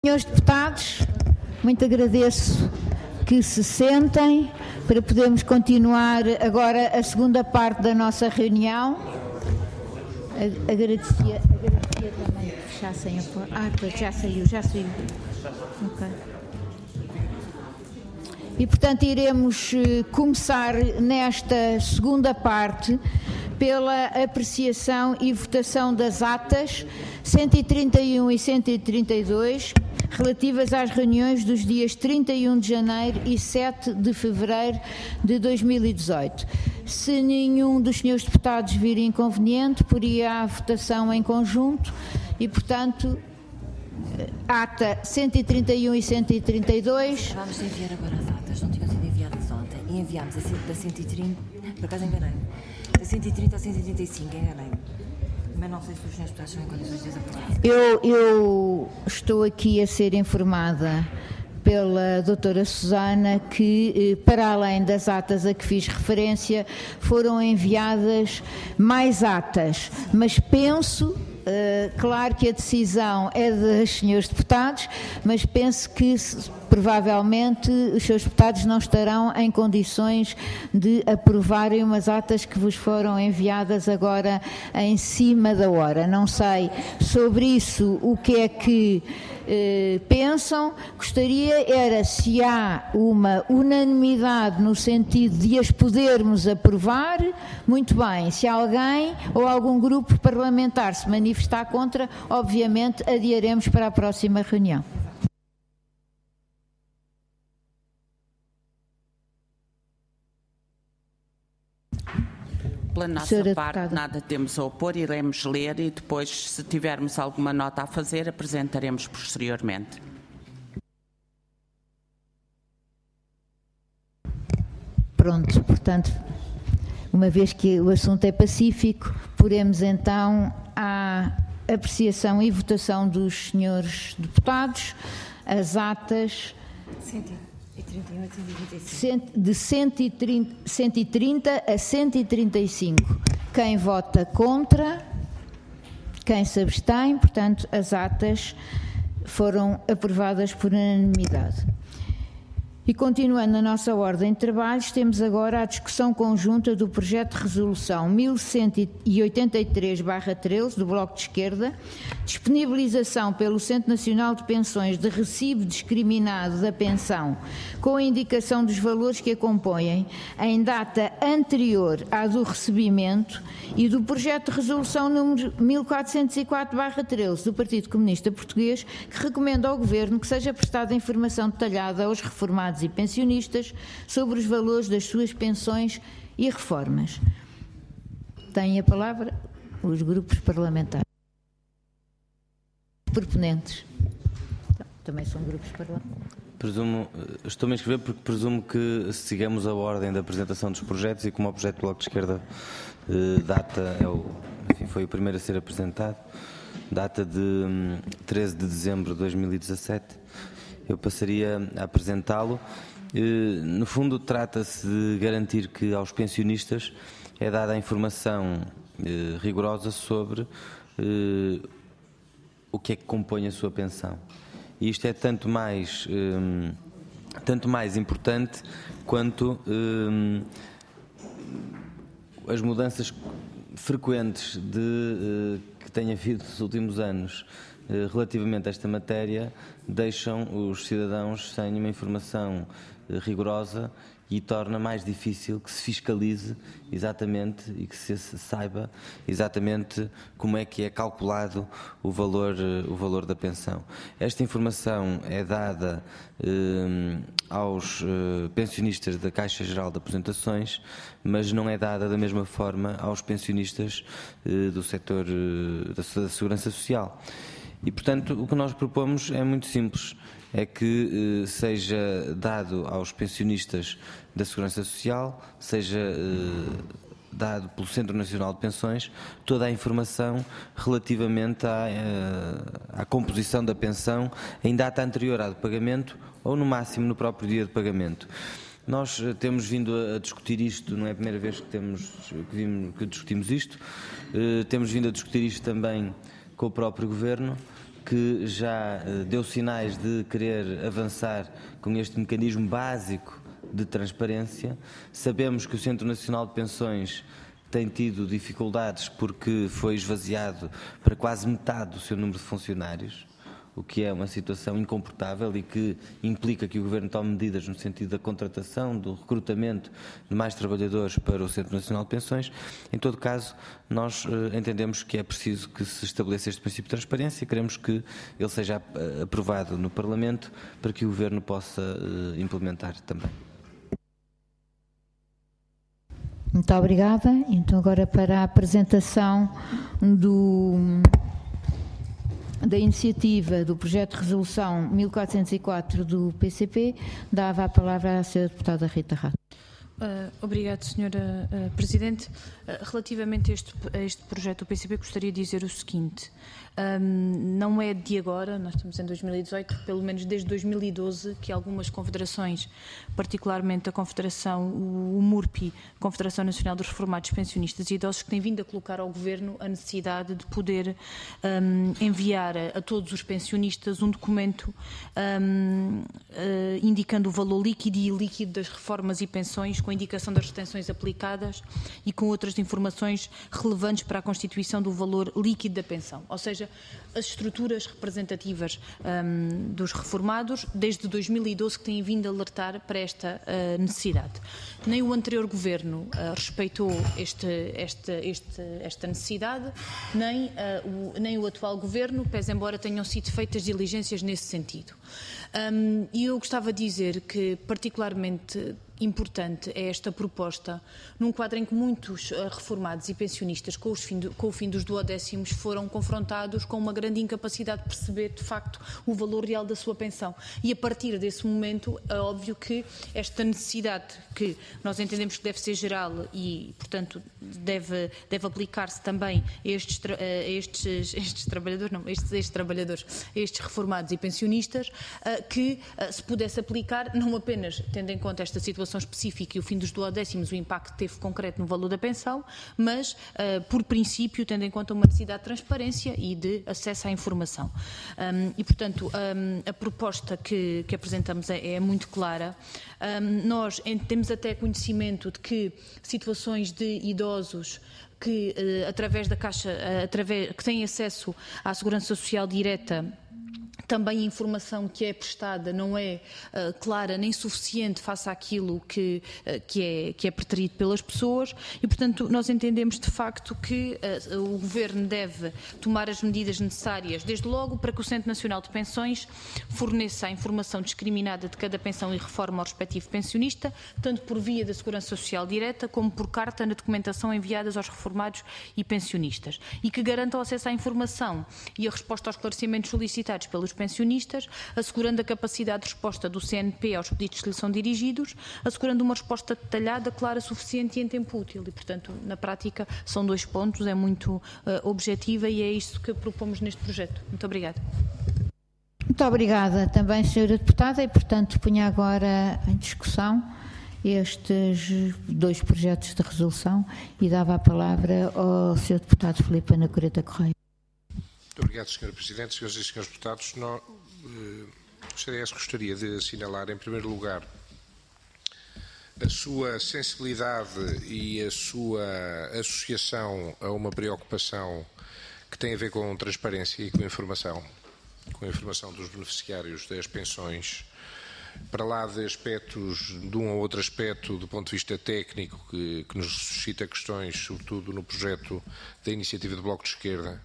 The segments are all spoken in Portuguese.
Senhores deputados, muito agradeço que se sentem para podermos continuar agora a segunda parte da nossa reunião. Agradecia também que fechassem a porta. Pois já saiu. Okay. E, portanto, iremos começar nesta segunda parte pela apreciação e votação das atas 131 e 132, relativas às reuniões dos dias 31 de janeiro e 7 de fevereiro de 2018. Se nenhum dos senhores deputados vir inconveniente, poria a votação em conjunto e, portanto, ata 131 e 132... Vamos enviar agora as atas, não tinham sido enviadas ontem, e enviámos a da 130, por acaso enganei-me, da 130 a 135, enganei-me. Mas não sei se os senhores deputados são em condições de desaprovar. Eu estou aqui a ser informada pela doutora Susana que, para além das atas a que fiz referência, foram enviadas mais atas, mas penso... claro que a decisão é dos senhores deputados, mas penso que provavelmente os senhores deputados não estarão em condições de aprovarem umas atas que vos foram enviadas agora em cima da hora. Não sei sobre isso o que é que pensam. Gostaria era se há uma unanimidade no sentido de as podermos aprovar. Muito bem, se alguém ou algum grupo parlamentar se manifestar contra, obviamente adiaremos para a próxima reunião. Pela nossa parte, nada temos a opor, iremos ler e depois, se tivermos alguma nota a fazer, apresentaremos posteriormente. Pronto, portanto, uma vez que o assunto é pacífico, poremos então à apreciação e votação dos senhores deputados as atas... 131 de 130 a 135. Quem vota contra? Quem se abstém? Portanto, as atas foram aprovadas por unanimidade. E continuando a nossa ordem de trabalhos, temos agora a discussão conjunta do projeto de resolução 1183/13 do Bloco de Esquerda, disponibilização pelo Centro Nacional de Pensões de recibo discriminado da pensão com a indicação dos valores que a compõem em data anterior à do recebimento e do projeto de resolução número 1404/13 do Partido Comunista Português, que recomenda ao Governo que seja prestada informação detalhada aos reformados e pensionistas sobre os valores das suas pensões e reformas. Têm a palavra os grupos parlamentares. Proponentes. Também são grupos parlamentares. Estou-me a inscrever porque presumo que sigamos a ordem da apresentação dos projetos e como o projeto do Bloco de Esquerda foi o primeiro a ser apresentado, data de 13 de dezembro de 2017, eu passaria a apresentá-lo. No fundo, trata-se de garantir que aos pensionistas é dada a informação rigorosa sobre o que é que compõe a sua pensão. E isto é tanto mais importante quanto as mudanças frequentes que tem havido nos últimos anos relativamente a esta matéria deixam os cidadãos sem uma informação rigorosa e torna mais difícil que se fiscalize exatamente e que se saiba exatamente como é que é calculado o valor da pensão. Esta informação é dada aos pensionistas da Caixa Geral de Aposentações, mas não é dada da mesma forma aos pensionistas do setor da Segurança Social. E, portanto, o que nós propomos é muito simples, é que seja dado aos pensionistas da Segurança Social, seja dado pelo Centro Nacional de Pensões, toda a informação relativamente à composição da pensão em data anterior à do pagamento ou, no máximo, no próprio dia de pagamento. Nós temos vindo a discutir isto, não é a primeira vez que discutimos isto, temos vindo a discutir isto também com o próprio Governo, que já deu sinais de querer avançar com este mecanismo básico de transparência. Sabemos que o Centro Nacional de Pensões tem tido dificuldades porque foi esvaziado para quase metade do seu número de funcionários, o que é uma situação incomportável e que implica que o Governo tome medidas no sentido da contratação, do recrutamento de mais trabalhadores para o Centro Nacional de Pensões. Em todo caso, nós entendemos que é preciso que se estabeleça este princípio de transparência e queremos que ele seja aprovado no Parlamento para que o Governo possa implementar também. Muito obrigada. Então agora para a apresentação da iniciativa do projeto de resolução 1404 do PCP, dava a palavra à Sra. Deputada Rita Rato. Obrigada, Sra. Presidente. Relativamente a este projeto do PCP, gostaria de dizer o seguinte. Não é de agora, nós estamos em 2018, pelo menos desde 2012, que algumas confederações, particularmente a Confederação, o MURPI, Confederação Nacional dos Reformados, Pensionistas e Idosos, que têm vindo a colocar ao Governo a necessidade de poder enviar a todos os pensionistas um documento indicando o valor líquido e ilíquido das reformas e pensões, com a indicação das retenções aplicadas e com outras informações relevantes para a constituição do valor líquido da pensão. Ou seja, as estruturas representativas dos reformados, desde 2012, que têm vindo a alertar para esta necessidade. Nem o anterior Governo respeitou esta necessidade, nem o atual Governo, pese embora tenham sido feitas diligências nesse sentido. E eu gostava de dizer que, particularmente importante é esta proposta, num quadro em que muitos reformados e pensionistas, com o fim dos duodécimos, foram confrontados com uma grande incapacidade de perceber, de facto, o valor real da sua pensão. E a partir desse momento, é óbvio que esta necessidade, que nós entendemos que deve ser geral e, portanto, deve aplicar-se também a estes trabalhadores, a estes reformados e pensionistas, que se pudesse aplicar, não apenas tendo em conta esta situação específica e o fim dos duodécimos, o impacto que teve concreto no valor da pensão, mas, por princípio, tendo em conta uma necessidade de transparência e de acesso à informação. E, portanto, a proposta que apresentamos é muito clara. Nós temos até conhecimento de que situações de idosos que, através da Caixa, que têm acesso à Segurança Social direta, também a informação que é prestada não é clara nem suficiente face àquilo que é preterido pelas pessoas e, portanto, nós entendemos de facto que o Governo deve tomar as medidas necessárias, desde logo para que o Centro Nacional de Pensões forneça a informação discriminada de cada pensão e reforma ao respectivo pensionista, tanto por via da Segurança Social direta como por carta na documentação enviadas aos reformados e pensionistas, e que garanta o acesso à informação e a resposta aos esclarecimentos solicitados pelos pensionistas, assegurando a capacidade de resposta do CNP aos pedidos de seleção dirigidos, assegurando uma resposta detalhada, clara, suficiente e em tempo útil. E, portanto, na prática, são 2 pontos, é muito objetiva e é isso que propomos neste projeto. Muito obrigada. Muito obrigada também, Sra. Deputada, e, portanto, ponho agora em discussão estes 2 projetos de resolução e dava a palavra ao Sr. Deputado Filipe Ana Coreta Correia. Muito obrigado, Sra. Presidente. Senhoras e Srs. Deputados, o CDS gostaria de assinalar, em primeiro lugar, a sua sensibilidade e a sua associação a uma preocupação que tem a ver com transparência e com a informação dos beneficiários das pensões, para lá de aspectos, de um ou outro aspecto do ponto de vista técnico que nos suscita questões, sobretudo no projeto da iniciativa do Bloco de Esquerda.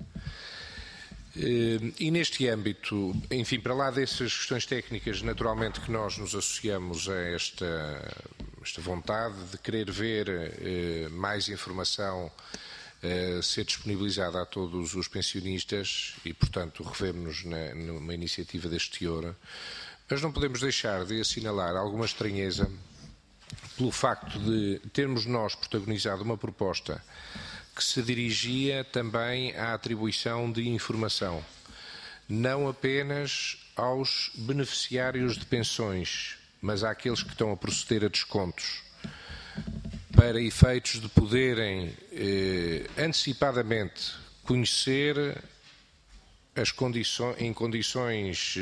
E neste âmbito, enfim, para lá dessas questões técnicas, naturalmente que nós nos associamos a esta vontade de querer ver mais informação ser disponibilizada a todos os pensionistas e, portanto, revemos-nos numa iniciativa deste teor, mas não podemos deixar de assinalar alguma estranheza pelo facto de termos nós protagonizado uma proposta que se dirigia também à atribuição de informação, não apenas aos beneficiários de pensões, mas àqueles que estão a proceder a descontos, para efeitos de poderem antecipadamente conhecer em condições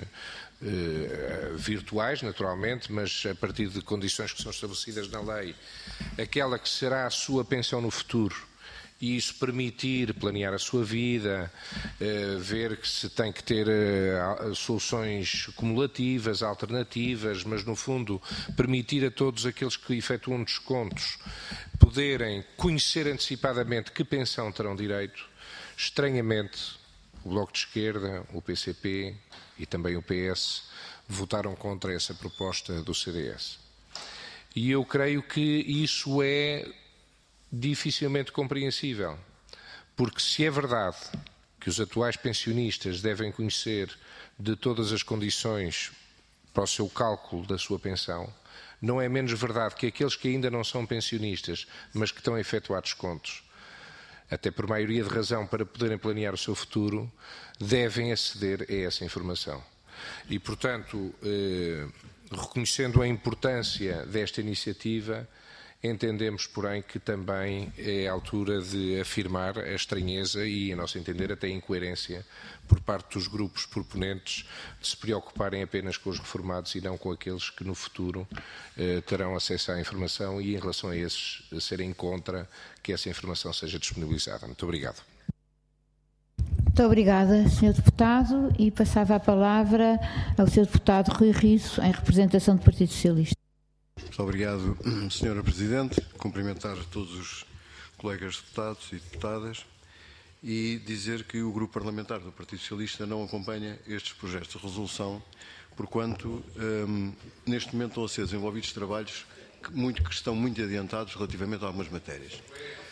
virtuais, naturalmente, mas a partir de condições que são estabelecidas na lei, aquela que será a sua pensão no futuro, e isso permitir planear a sua vida, ver que se tem que ter soluções cumulativas, alternativas, mas no fundo permitir a todos aqueles que efetuam descontos poderem conhecer antecipadamente que pensão terão direito. Estranhamente, o Bloco de Esquerda, o PCP e também o PS votaram contra essa proposta do CDS. E eu creio que isso é dificilmente compreensível, porque se é verdade que os atuais pensionistas devem conhecer de todas as condições para o seu cálculo da sua pensão, não é menos verdade que aqueles que ainda não são pensionistas, mas que estão a efetuar descontos, até por maioria de razão para poderem planear o seu futuro, devem aceder a essa informação. E, portanto, reconhecendo a importância desta iniciativa, entendemos, porém, que também é a altura de afirmar a estranheza e, a nosso entender, até a incoerência por parte dos grupos proponentes de se preocuparem apenas com os reformados e não com aqueles que no futuro terão acesso à informação e, em relação a esses, serem contra que essa informação seja disponibilizada. Muito obrigado. Muito obrigada, Sr. Deputado, e passava a palavra ao Sr. Deputado Rui Risso, em representação do Partido Socialista. Muito obrigado, Sra. Presidente. Cumprimentar todos os colegas deputados e deputadas e dizer que o Grupo Parlamentar do Partido Socialista não acompanha estes projetos de resolução, porquanto neste momento estão a ser desenvolvidos trabalhos que estão muito adiantados relativamente a algumas matérias.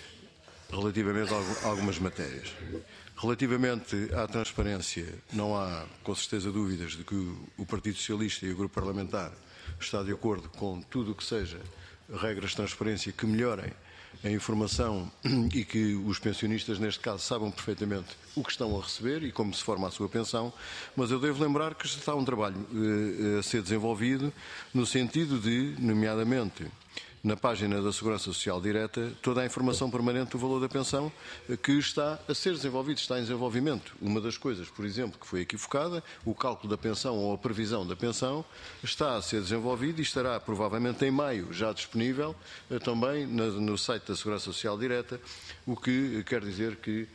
Relativamente à transparência, não há com certeza dúvidas de que o Partido Socialista e o Grupo Parlamentar está de acordo com tudo o que seja regras de transparência que melhorem a informação e que os pensionistas, neste caso, saibam perfeitamente o que estão a receber e como se forma a sua pensão, mas eu devo lembrar que está um trabalho a ser desenvolvido no sentido de, nomeadamente, na página da Segurança Social Direta, toda a informação permanente do valor da pensão que está a ser desenvolvido, está em desenvolvimento. Uma das coisas, por exemplo, que foi equivocada, o cálculo da pensão ou a previsão da pensão, está a ser desenvolvido e estará provavelmente em maio já disponível também no site da Segurança Social Direta, o que quer dizer que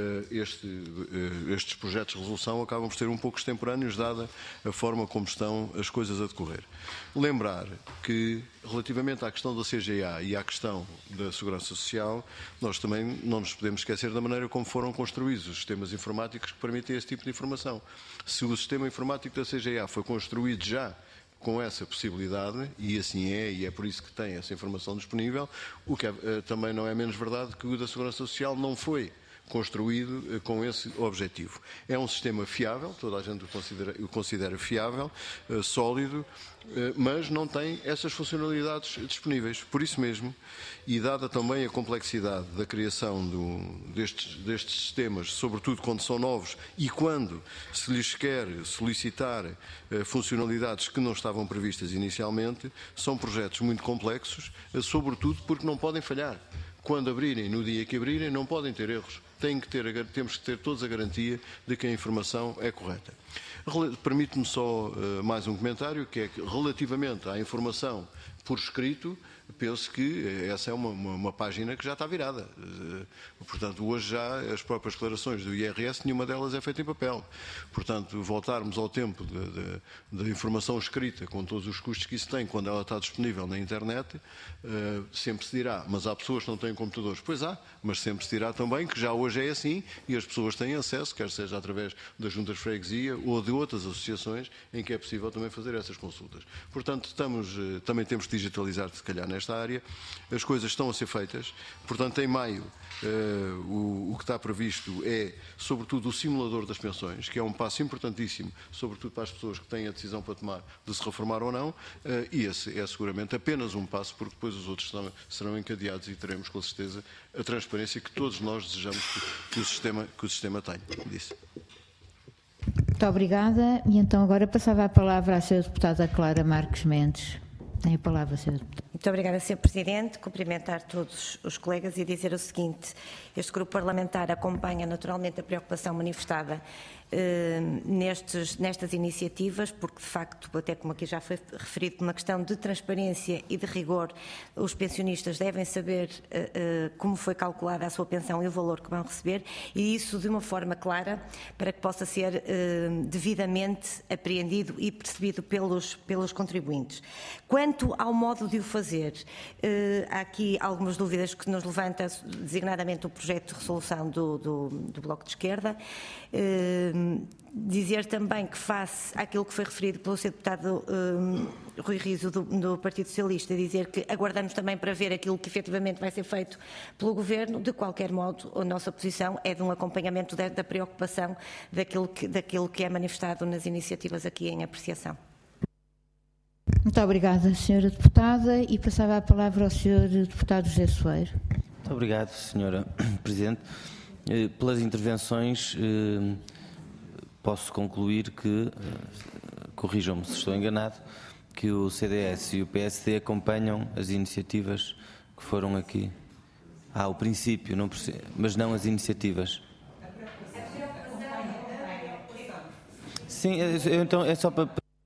estes projetos de resolução acabam por ser um pouco extemporâneos, dada a forma como estão as coisas a decorrer. Lembrar que, relativamente à questão da CGA e à questão da Segurança Social, nós também não nos podemos esquecer da maneira como foram construídos os sistemas informáticos que permitem esse tipo de informação. Se o sistema informático da CGA foi construído já com essa possibilidade, e assim é, e é por isso que tem essa informação disponível, o que também não é menos verdade que o da Segurança Social não foi construído com esse objetivo. É um sistema fiável, toda a gente o considera fiável, sólido, mas não tem essas funcionalidades disponíveis. Por isso mesmo, e dada também a complexidade da criação destes sistemas, sobretudo quando são novos e quando se lhes quer solicitar funcionalidades que não estavam previstas inicialmente, são projetos muito complexos, sobretudo porque não podem falhar. Quando abrirem, no dia que abrirem, não podem ter erros. Temos que ter todos a garantia de que a informação é correta. Permite-me só mais um comentário, que é que relativamente à informação por escrito, penso que essa é uma página que já está virada. Portanto, hoje já as próprias declarações do IRS, nenhuma delas é feita em papel. Portanto, voltarmos ao tempo da informação escrita, com todos os custos que isso tem, quando ela está disponível na internet, sempre se dirá, mas há pessoas que não têm computadores. Pois há, mas sempre se dirá também que já hoje é assim e as pessoas têm acesso, quer seja através das juntas de freguesia ou de outras associações, em que é possível também fazer essas consultas. Portanto, também temos que digitalizar, se calhar, nesta área. As coisas estão a ser feitas. Portanto, em maio, o que está previsto é, sobretudo, o simulador das pensões, que é um passo importantíssimo, sobretudo para as pessoas que têm a decisão para tomar de se reformar ou não, e esse é seguramente apenas um passo, porque depois os outros serão encadeados e teremos, com certeza, a transparência que todos nós desejamos que o sistema tenha. Disse. Muito obrigada. E então agora passava a palavra à Sra. Deputada Clara Marques Mendes. Tem a palavra, Sra. Deputada. Muito obrigada, Sr. Presidente. Cumprimentar todos os colegas e dizer o seguinte: este grupo parlamentar acompanha naturalmente a preocupação manifestada nestas iniciativas, porque de facto, até como aqui já foi referido, por uma questão de transparência e de rigor, os pensionistas devem saber como foi calculada a sua pensão e o valor que vão receber, e isso de uma forma clara para que possa ser devidamente apreendido e percebido pelos contribuintes. Quanto ao modo de o fazer, há aqui algumas dúvidas que nos levanta, designadamente o projeto de resolução do Bloco de Esquerda. Dizer também que, face àquilo que foi referido pelo Sr. Deputado Rui Riso do Partido Socialista, dizer que aguardamos também para ver aquilo que efetivamente vai ser feito pelo Governo. De qualquer modo, a nossa posição é de um acompanhamento da preocupação daquilo que é manifestado nas iniciativas aqui em apreciação. Muito obrigada, Sra. Deputada, e passava a palavra ao Sr. Deputado José Soeiro. Muito obrigado, Sra. Presidente. Pelas intervenções, posso concluir que, corrijam-me se estou enganado, que o CDS e o PSD acompanham as iniciativas que foram aqui. O princípio, não percebo, mas não as iniciativas. Sim, então é só para...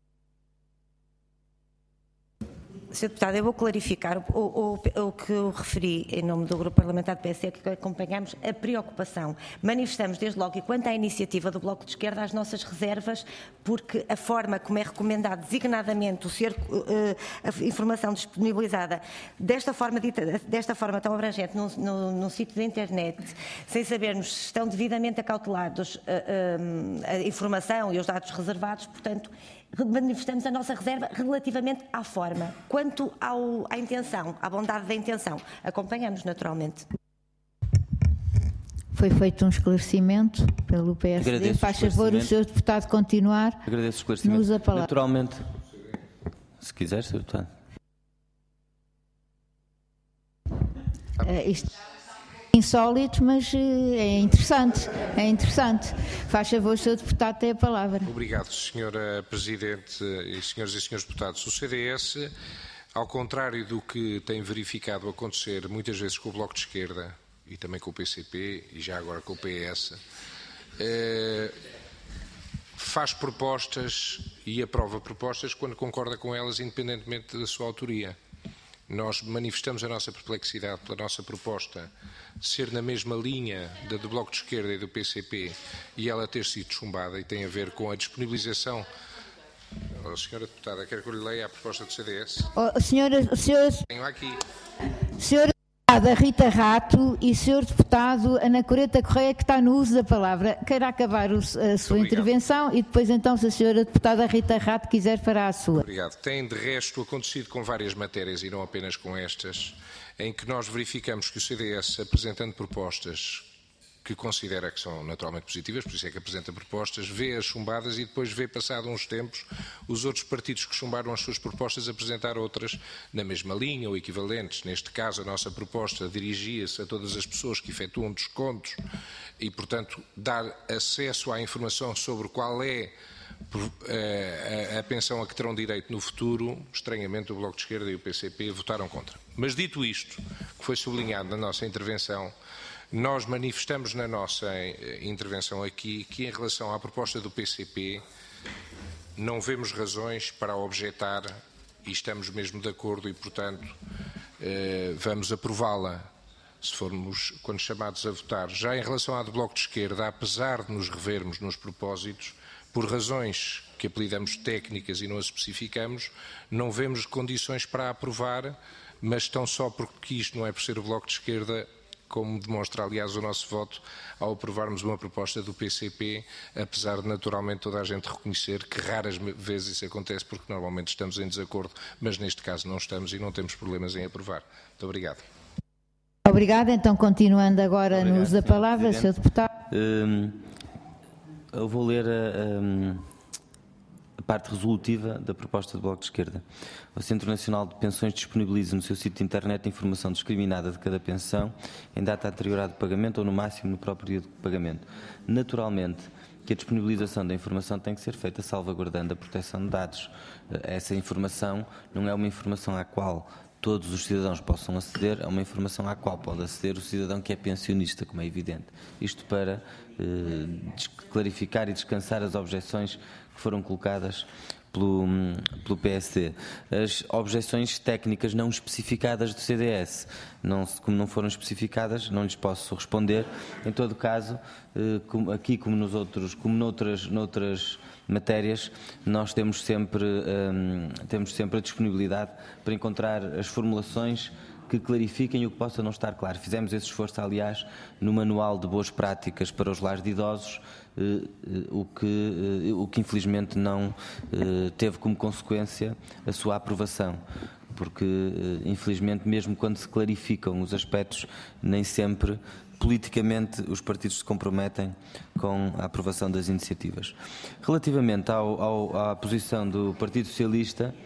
Sr. Deputado, eu vou clarificar o que eu referi em nome do Grupo Parlamentar do PSD, que acompanhamos a preocupação. Manifestamos desde logo, e quanto à iniciativa do Bloco de Esquerda, as nossas reservas, porque a forma como é recomendado designadamente a informação disponibilizada desta forma tão abrangente num sítio da internet, sem sabermos se estão devidamente acautelados a informação e os dados reservados, portanto, manifestamos a nossa reserva relativamente à forma. Quanto à intenção, à bondade da intenção, acompanhamos naturalmente. Foi feito um esclarecimento pelo PSD. Faz favor o Sr. Deputado continuar. Agradeço o esclarecimento. Usa a palavra. Naturalmente, se quiser, Sr. Deputado. Isto é insólito, mas é interessante. É interessante. Faz favor, o Sr. Deputado tem a palavra. Obrigado, Sra. Presidente e Senhoras e Senhores Deputados. O CDS, ao contrário do que tem verificado acontecer muitas vezes com o Bloco de Esquerda e também com o PCP e já agora com o PS, faz propostas e aprova propostas quando concorda com elas, independentemente da sua autoria. Nós manifestamos a nossa perplexidade pela nossa proposta ser na mesma linha da do Bloco de Esquerda e do PCP e ela ter sido chumbada, e tem a ver com a disponibilização. Senhora Deputada, quer que eu lhe leia a proposta do CDS? Tenho aqui. Senhora Deputada Rita Rato e Sr. Deputado Ana Coreta Correia, que está no uso da palavra, queira acabar a sua intervenção e depois então, se a Senhora Deputada Rita Rato quiser, fará a sua. Obrigado. Tem de resto acontecido com várias matérias e não apenas com estas, em que nós verificamos que o CDS, apresentando propostas que considera que são naturalmente positivas, por isso é que apresenta propostas, vê-as chumbadas e depois vê, passado uns tempos, os outros partidos que chumbaram as suas propostas apresentar outras na mesma linha ou equivalentes. Neste caso, a nossa proposta dirigia-se a todas as pessoas que efetuam descontos e, portanto, dar acesso à informação sobre qual é a pensão a que terão direito no futuro. Estranhamente, o Bloco de Esquerda e o PCP votaram contra. Mas, dito isto, que foi sublinhado na nossa intervenção, nós manifestamos na nossa intervenção aqui que, em relação à proposta do PCP, não vemos razões para objetar e estamos mesmo de acordo e, portanto, vamos aprová-la se formos, quando chamados a votar. Já em relação à do Bloco de Esquerda, apesar de nos revermos nos propósitos, por razões que apelidamos técnicas e não as especificamos, não vemos condições para aprovar, mas tão só porque isto não é por ser o Bloco de Esquerda, como demonstra, aliás, o nosso voto ao aprovarmos uma proposta do PCP, apesar de naturalmente toda a gente reconhecer que raras vezes isso acontece, porque normalmente estamos em desacordo, mas neste caso não estamos e não temos problemas em aprovar. Muito obrigado. Obrigada. Então, continuando agora no uso da palavra, Sr. Deputado. Eu vou ler a parte resolutiva da proposta do Bloco de Esquerda. O Centro Nacional de Pensões disponibiliza no seu sítio de internet a informação discriminada de cada pensão em data anterior à do pagamento ou no máximo no próprio dia do pagamento. Naturalmente, que a disponibilização da informação tem que ser feita salvaguardando a proteção de dados. Essa informação não é uma informação à qual todos os cidadãos possam aceder, é uma informação à qual pode aceder o cidadão que é pensionista, como é evidente. Isto para clarificar e descansar as objeções que foram colocadas pelo PSD. As objeções técnicas não especificadas do CDS, como não foram especificadas, não lhes posso responder. Em todo caso, aqui como noutras matérias, nós temos sempre a disponibilidade para encontrar as formulações que clarifiquem o que possa não estar claro. Fizemos esse esforço, aliás, no Manual de Boas Práticas para os Lares de Idosos, o que infelizmente não teve como consequência a sua aprovação, porque infelizmente mesmo quando se clarificam os aspectos, nem sempre politicamente os partidos se comprometem com a aprovação das iniciativas. Relativamente à posição do Partido Socialista,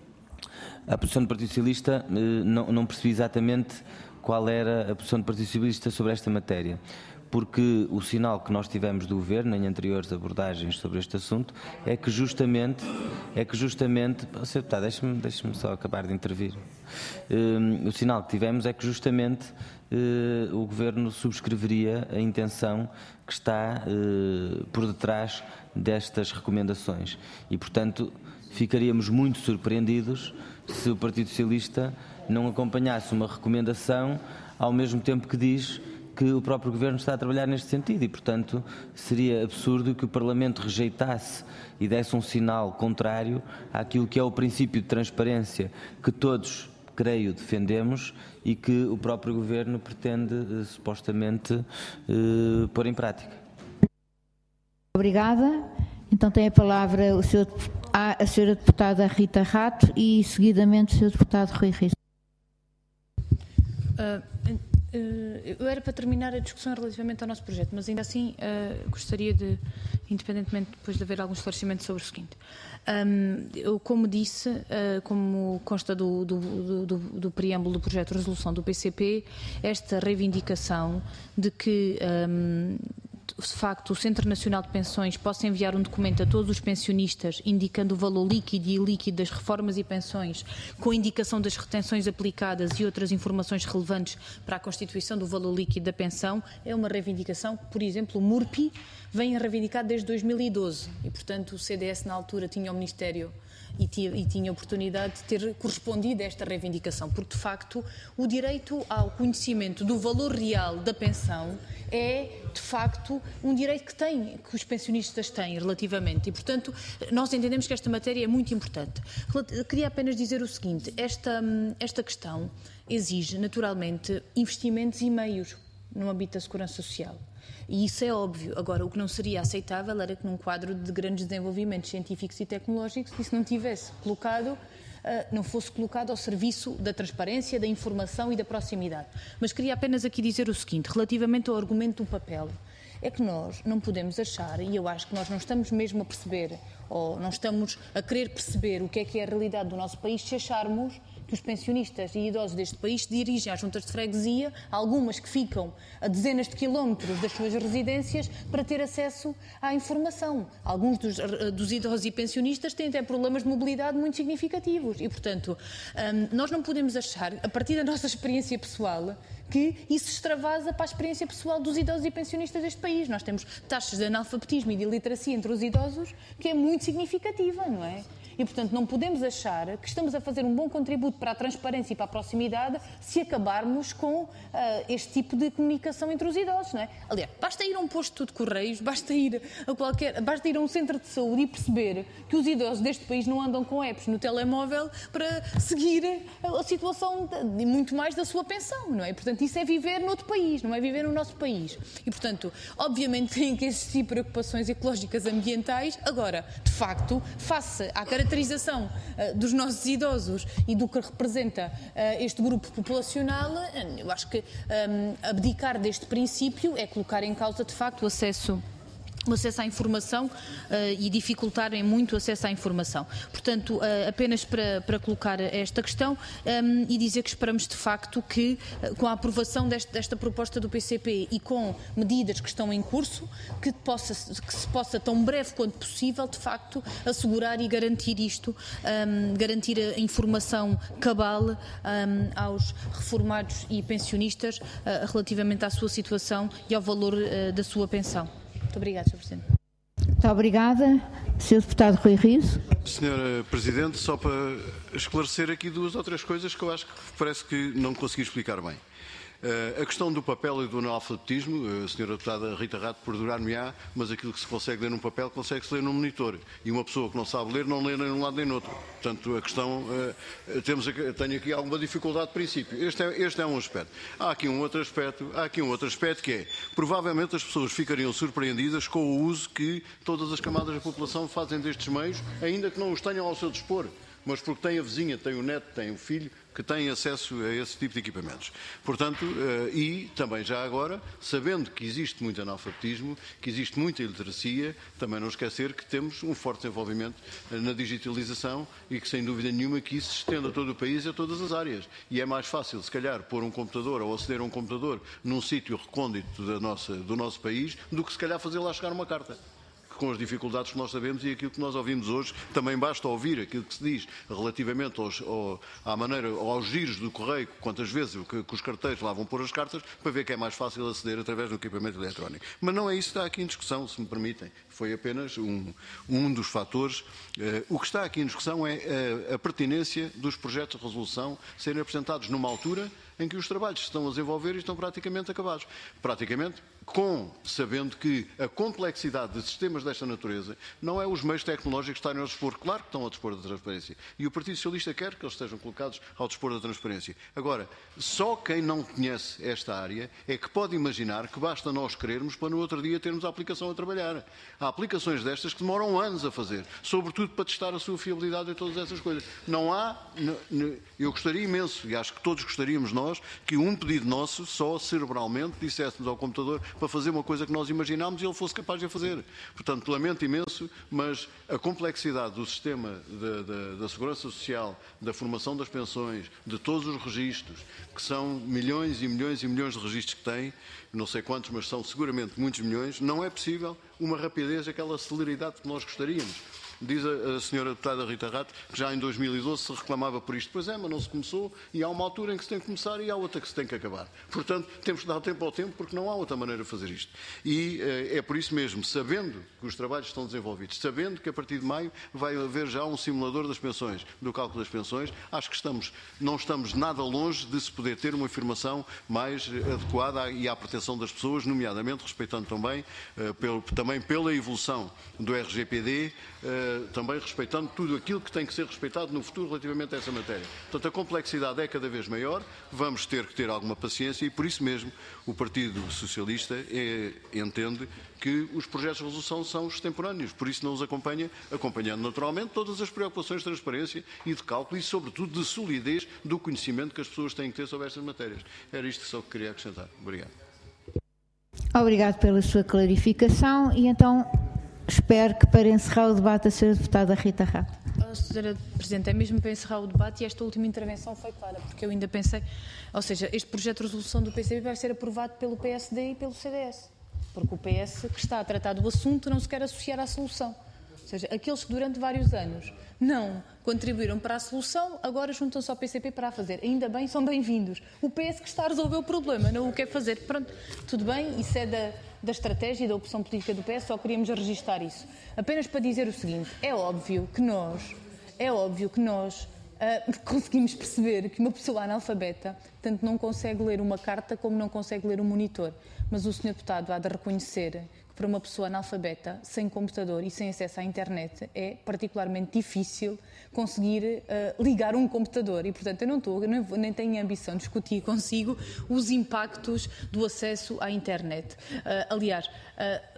não percebi exatamente qual era a posição do Partido Socialista sobre esta matéria, porque o sinal que nós tivemos do Governo em anteriores abordagens sobre este assunto é que justamente, Sr. Deputado, deixe-me só acabar de intervir. O sinal que tivemos é que justamente o Governo subscreveria a intenção que está por detrás destas recomendações e, portanto, ficaríamos muito surpreendidos se o Partido Socialista não acompanhasse uma recomendação ao mesmo tempo que diz que o próprio Governo está a trabalhar neste sentido e, portanto, seria absurdo que o Parlamento rejeitasse e desse um sinal contrário àquilo que é o princípio de transparência que todos, creio, defendemos e que o próprio Governo pretende, supostamente, pôr em prática. Obrigada. Então tem a palavra a senhora deputada Rita Rato e, seguidamente, o senhor deputado Rui Rio. Eu era para terminar a discussão relativamente ao nosso projeto, mas ainda assim gostaria de, independentemente depois de haver algum esclarecimento sobre o seguinte. Eu, como disse, como consta do preâmbulo do projeto de resolução do PCP, esta reivindicação de que de facto o Centro Nacional de Pensões possa enviar um documento a todos os pensionistas indicando o valor líquido e ilíquido das reformas e pensões, com indicação das retenções aplicadas e outras informações relevantes para a constituição do valor líquido da pensão, é uma reivindicação que, por exemplo, o MURPI vem a reivindicar desde 2012 e, portanto, o CDS na altura tinha o Ministério e tinha a oportunidade de ter correspondido a esta reivindicação, porque de facto o direito ao conhecimento do valor real da pensão é de facto um direito que os pensionistas têm relativamente e, portanto, nós entendemos que esta matéria é muito importante. Queria apenas dizer o seguinte, esta questão exige naturalmente investimentos e meios no âmbito da segurança social. E isso é óbvio. Agora, o que não seria aceitável era que num quadro de grandes desenvolvimentos científicos e tecnológicos isso não fosse colocado ao serviço da transparência, da informação e da proximidade. Mas queria apenas aqui dizer o seguinte, relativamente ao argumento do papel, é que nós não podemos achar, e eu acho que nós não estamos mesmo a perceber, ou não estamos a querer perceber o que é a realidade do nosso país, se acharmos que os pensionistas e idosos deste país se dirigem às juntas de freguesia, algumas que ficam a dezenas de quilómetros das suas residências, para ter acesso à informação. Alguns dos idosos e pensionistas têm até problemas de mobilidade muito significativos e, portanto, nós não podemos achar, a partir da nossa experiência pessoal, que isso extravasa para a experiência pessoal dos idosos e pensionistas deste país. Nós temos taxas de analfabetismo e de iliteracia entre os idosos que é muito significativa, não é? E, portanto, não podemos achar que estamos a fazer um bom contributo para a transparência e para a proximidade se acabarmos com este tipo de comunicação entre os idosos, não é? Aliás, basta ir a um posto de correios, basta ir a um centro de saúde e perceber que os idosos deste país não andam com apps no telemóvel para seguir a situação de muito mais da sua pensão, não é? E, portanto, isso é viver noutro país, não é viver no nosso país. E, portanto, obviamente têm que existir preocupações ecológicas ambientais. Agora, de facto, face à caracterização dos nossos idosos e do que representa este grupo populacional, eu acho que abdicar deste princípio é colocar em causa, de facto, o acesso o acesso à informação e dificultarem muito o acesso à informação. Portanto, apenas para colocar esta questão e dizer que esperamos de facto que, com a aprovação desta proposta do PCP e com medidas que estão em curso, que se possa, tão breve quanto possível, de facto, assegurar e garantir isto, garantir a informação cabal aos reformados e pensionistas relativamente à sua situação e ao valor da sua pensão. Muito obrigada, Sr. Presidente. Muito obrigada. Sr. Deputado Rui Rio. Sra. Presidente, só para esclarecer aqui 2 ou 3 coisas que eu acho que parece que não consegui explicar bem. A questão do papel e do analfabetismo, a Sra. Deputada Rita Rato perdonar-me-á, mas aquilo que se consegue ler num papel consegue-se ler num monitor. E uma pessoa que não sabe ler não lê nem num lado nem no outro. Portanto, a questão, tenho aqui alguma dificuldade de princípio. Este é um aspecto. Há aqui um outro aspecto que é, provavelmente as pessoas ficariam surpreendidas com o uso que todas as camadas da população fazem destes meios, ainda que não os tenham ao seu dispor, mas porque tem a vizinha, tem o neto, tem o filho, que têm acesso a esse tipo de equipamentos. Portanto, e também já agora, sabendo que existe muito analfabetismo, que existe muita iliteracia, também não esquecer que temos um forte desenvolvimento na digitalização e que, sem dúvida nenhuma, que isso se estende a todo o país e a todas as áreas. E é mais fácil, se calhar, pôr um computador ou aceder a um computador num sítio recôndito do nosso país, do que, se calhar, fazer lá chegar uma carta. Com as dificuldades que nós sabemos e aquilo que nós ouvimos hoje, também basta ouvir aquilo que se diz relativamente aos giros do correio, quantas vezes que os carteiros lá vão pôr as cartas, para ver que é mais fácil aceder através do equipamento eletrónico. Mas não é isso que está aqui em discussão, se me permitem. Foi apenas um dos fatores. O que está aqui em discussão é a pertinência dos projetos de resolução serem apresentados numa altura em que os trabalhos se estão a desenvolver e estão praticamente acabados. Praticamente, sabendo que a complexidade de sistemas desta natureza não é os meios tecnológicos estarem ao dispor. Claro que estão ao dispor da transparência. E o Partido Socialista quer que eles estejam colocados ao dispor da transparência. Agora, só quem não conhece esta área é que pode imaginar que basta nós querermos para no outro dia termos a aplicação a trabalhar. Há aplicações destas que demoram anos a fazer, sobretudo para testar a sua fiabilidade e todas essas coisas. Não há... Eu gostaria imenso, e acho que todos gostaríamos nós, que um pedido nosso, só cerebralmente, disséssemos ao computador para fazer uma coisa que nós imaginámos e ele fosse capaz de a fazer. Portanto, lamento imenso, mas a complexidade do sistema da segurança social, da formação das pensões, de todos os registros, que são milhões e milhões e milhões de registros que tem, não sei quantos, mas são seguramente muitos milhões, não é possível uma rapidez, aquela celeridade que nós gostaríamos. Diz a Sra. Deputada Rita Rato que já em 2012 se reclamava por isto. Pois é, mas não se começou e há uma altura em que se tem que começar e há outra que se tem que acabar. Portanto, temos que dar tempo ao tempo porque não há outra maneira de fazer isto. E é por isso mesmo, sabendo que os trabalhos estão desenvolvidos, sabendo que a partir de maio vai haver já um simulador das pensões, do cálculo das pensões, acho que não estamos nada longe de se poder ter uma afirmação mais adequada e à proteção das pessoas, nomeadamente respeitando também pela evolução do RGPD, também respeitando tudo aquilo que tem que ser respeitado no futuro relativamente a essa matéria. Portanto, a complexidade é cada vez maior, vamos ter que ter alguma paciência e, por isso mesmo, o Partido Socialista entende que os projetos de resolução são extemporâneos, por isso não os acompanha, acompanhando naturalmente todas as preocupações de transparência e de cálculo e, sobretudo, de solidez do conhecimento que as pessoas têm que ter sobre estas matérias. Era isto só que queria acrescentar. Obrigado. Obrigado pela sua clarificação e então espero que para encerrar o debate a Sra. Deputada Rita Rato. Sra. Presidente, é mesmo para encerrar o debate e esta última intervenção foi clara, porque eu ainda pensei, ou seja, este projeto de resolução do PCP vai ser aprovado pelo PSD e pelo CDS, porque o PS que está a tratar do assunto não se quer associar à solução. Ou seja, aqueles que durante vários anos não contribuíram para a solução, agora juntam-se ao PCP para a fazer. Ainda bem, são bem-vindos. O PS que está a resolver o problema, não o quer fazer. Pronto, tudo bem, isso é da estratégia e da opção política do PS, só queríamos registar isso. Apenas para dizer o seguinte, é óbvio que nós conseguimos perceber que uma pessoa analfabeta tanto não consegue ler uma carta como não consegue ler um monitor. Mas o Sr. Deputado há de reconhecer que para uma pessoa analfabeta, sem computador e sem acesso à internet, é particularmente difícil conseguir ligar um computador. E, portanto, eu nem tenho a ambição de discutir consigo os impactos do acesso à internet. Aliás,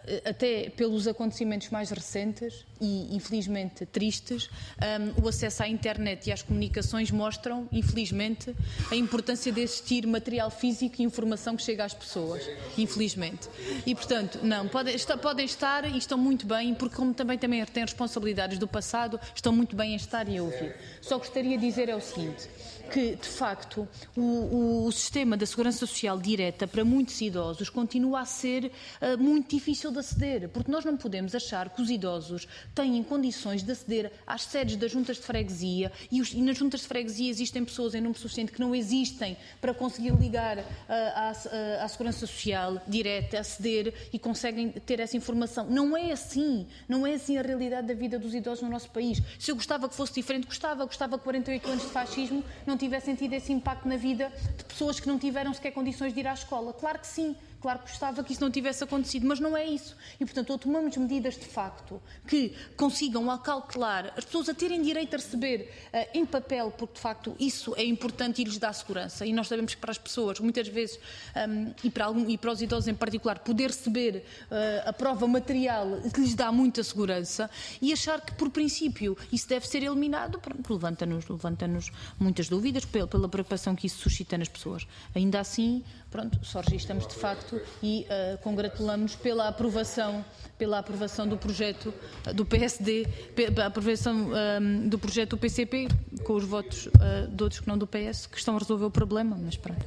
até pelos acontecimentos mais recentes e, infelizmente, tristes, o acesso à internet e às comunicações mostram, infelizmente, a importância de existir material físico e informação que chega às pessoas, infelizmente. E, portanto, não, podem estar e estão muito bem, porque como também têm responsabilidades do passado, estão muito bem em estar e a ouvir. Só gostaria de dizer o seguinte, que, de facto, o sistema da segurança social direta para muitos idosos continua a ser muito difícil de aceder, porque nós não podemos achar que os idosos têm condições de aceder às sedes das juntas de freguesia e nas juntas de freguesia existem pessoas em número suficiente que não existem para conseguir ligar à segurança social direta, aceder e conseguem ter essa informação. Não é assim a realidade da vida dos idosos no nosso país. Se eu gostava que fosse diferente, gostava que 48 anos de fascismo não tivessem tido esse impacto na vida de pessoas que não tiveram sequer condições de ir à escola. Claro que sim, claro que gostava que isso não tivesse acontecido, mas não é isso. E, portanto, ou tomamos medidas de facto que consigam acautelar as pessoas a terem direito a receber em papel, porque de facto isso é importante e lhes dá segurança. E nós sabemos que para as pessoas, muitas vezes, e para os idosos em particular, poder receber a prova material que lhes dá muita segurança e achar que, por princípio, isso deve ser eliminado, levanta-nos muitas dúvidas pela preocupação que isso suscita nas pessoas. Ainda assim, pronto, só registramos de facto e congratulamos pela aprovação do projeto do PSD, pela aprovação do projeto do PCP, com os votos de outros que não do PS, que estão a resolver o problema, mas pronto.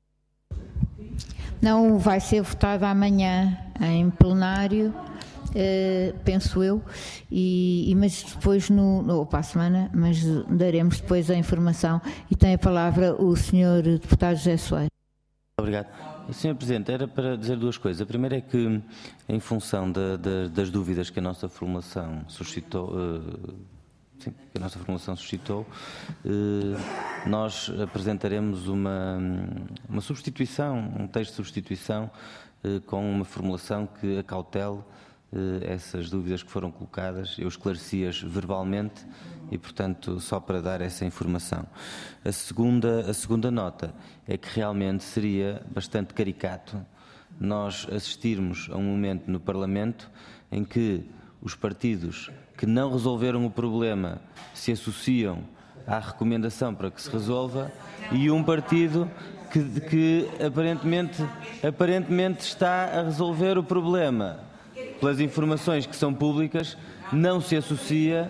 Não vai ser votado amanhã em plenário, penso eu, mas depois, para a semana, mas daremos depois a informação. E tem a palavra o Sr. Deputado José Soares. Obrigado. Sr. Presidente, era para dizer duas coisas. A primeira é que, em função das dúvidas que a nossa formulação suscitou, nós apresentaremos uma substituição, um texto de substituição com uma formulação que acautele essas dúvidas que foram colocadas. Eu esclareci-as verbalmente e, portanto, só para dar essa informação. A segunda nota é que realmente seria bastante caricato nós assistirmos a um momento no Parlamento em que os partidos que não resolveram o problema se associam à recomendação para que se resolva e um partido que aparentemente está a resolver o problema pelas informações que são públicas, não se associa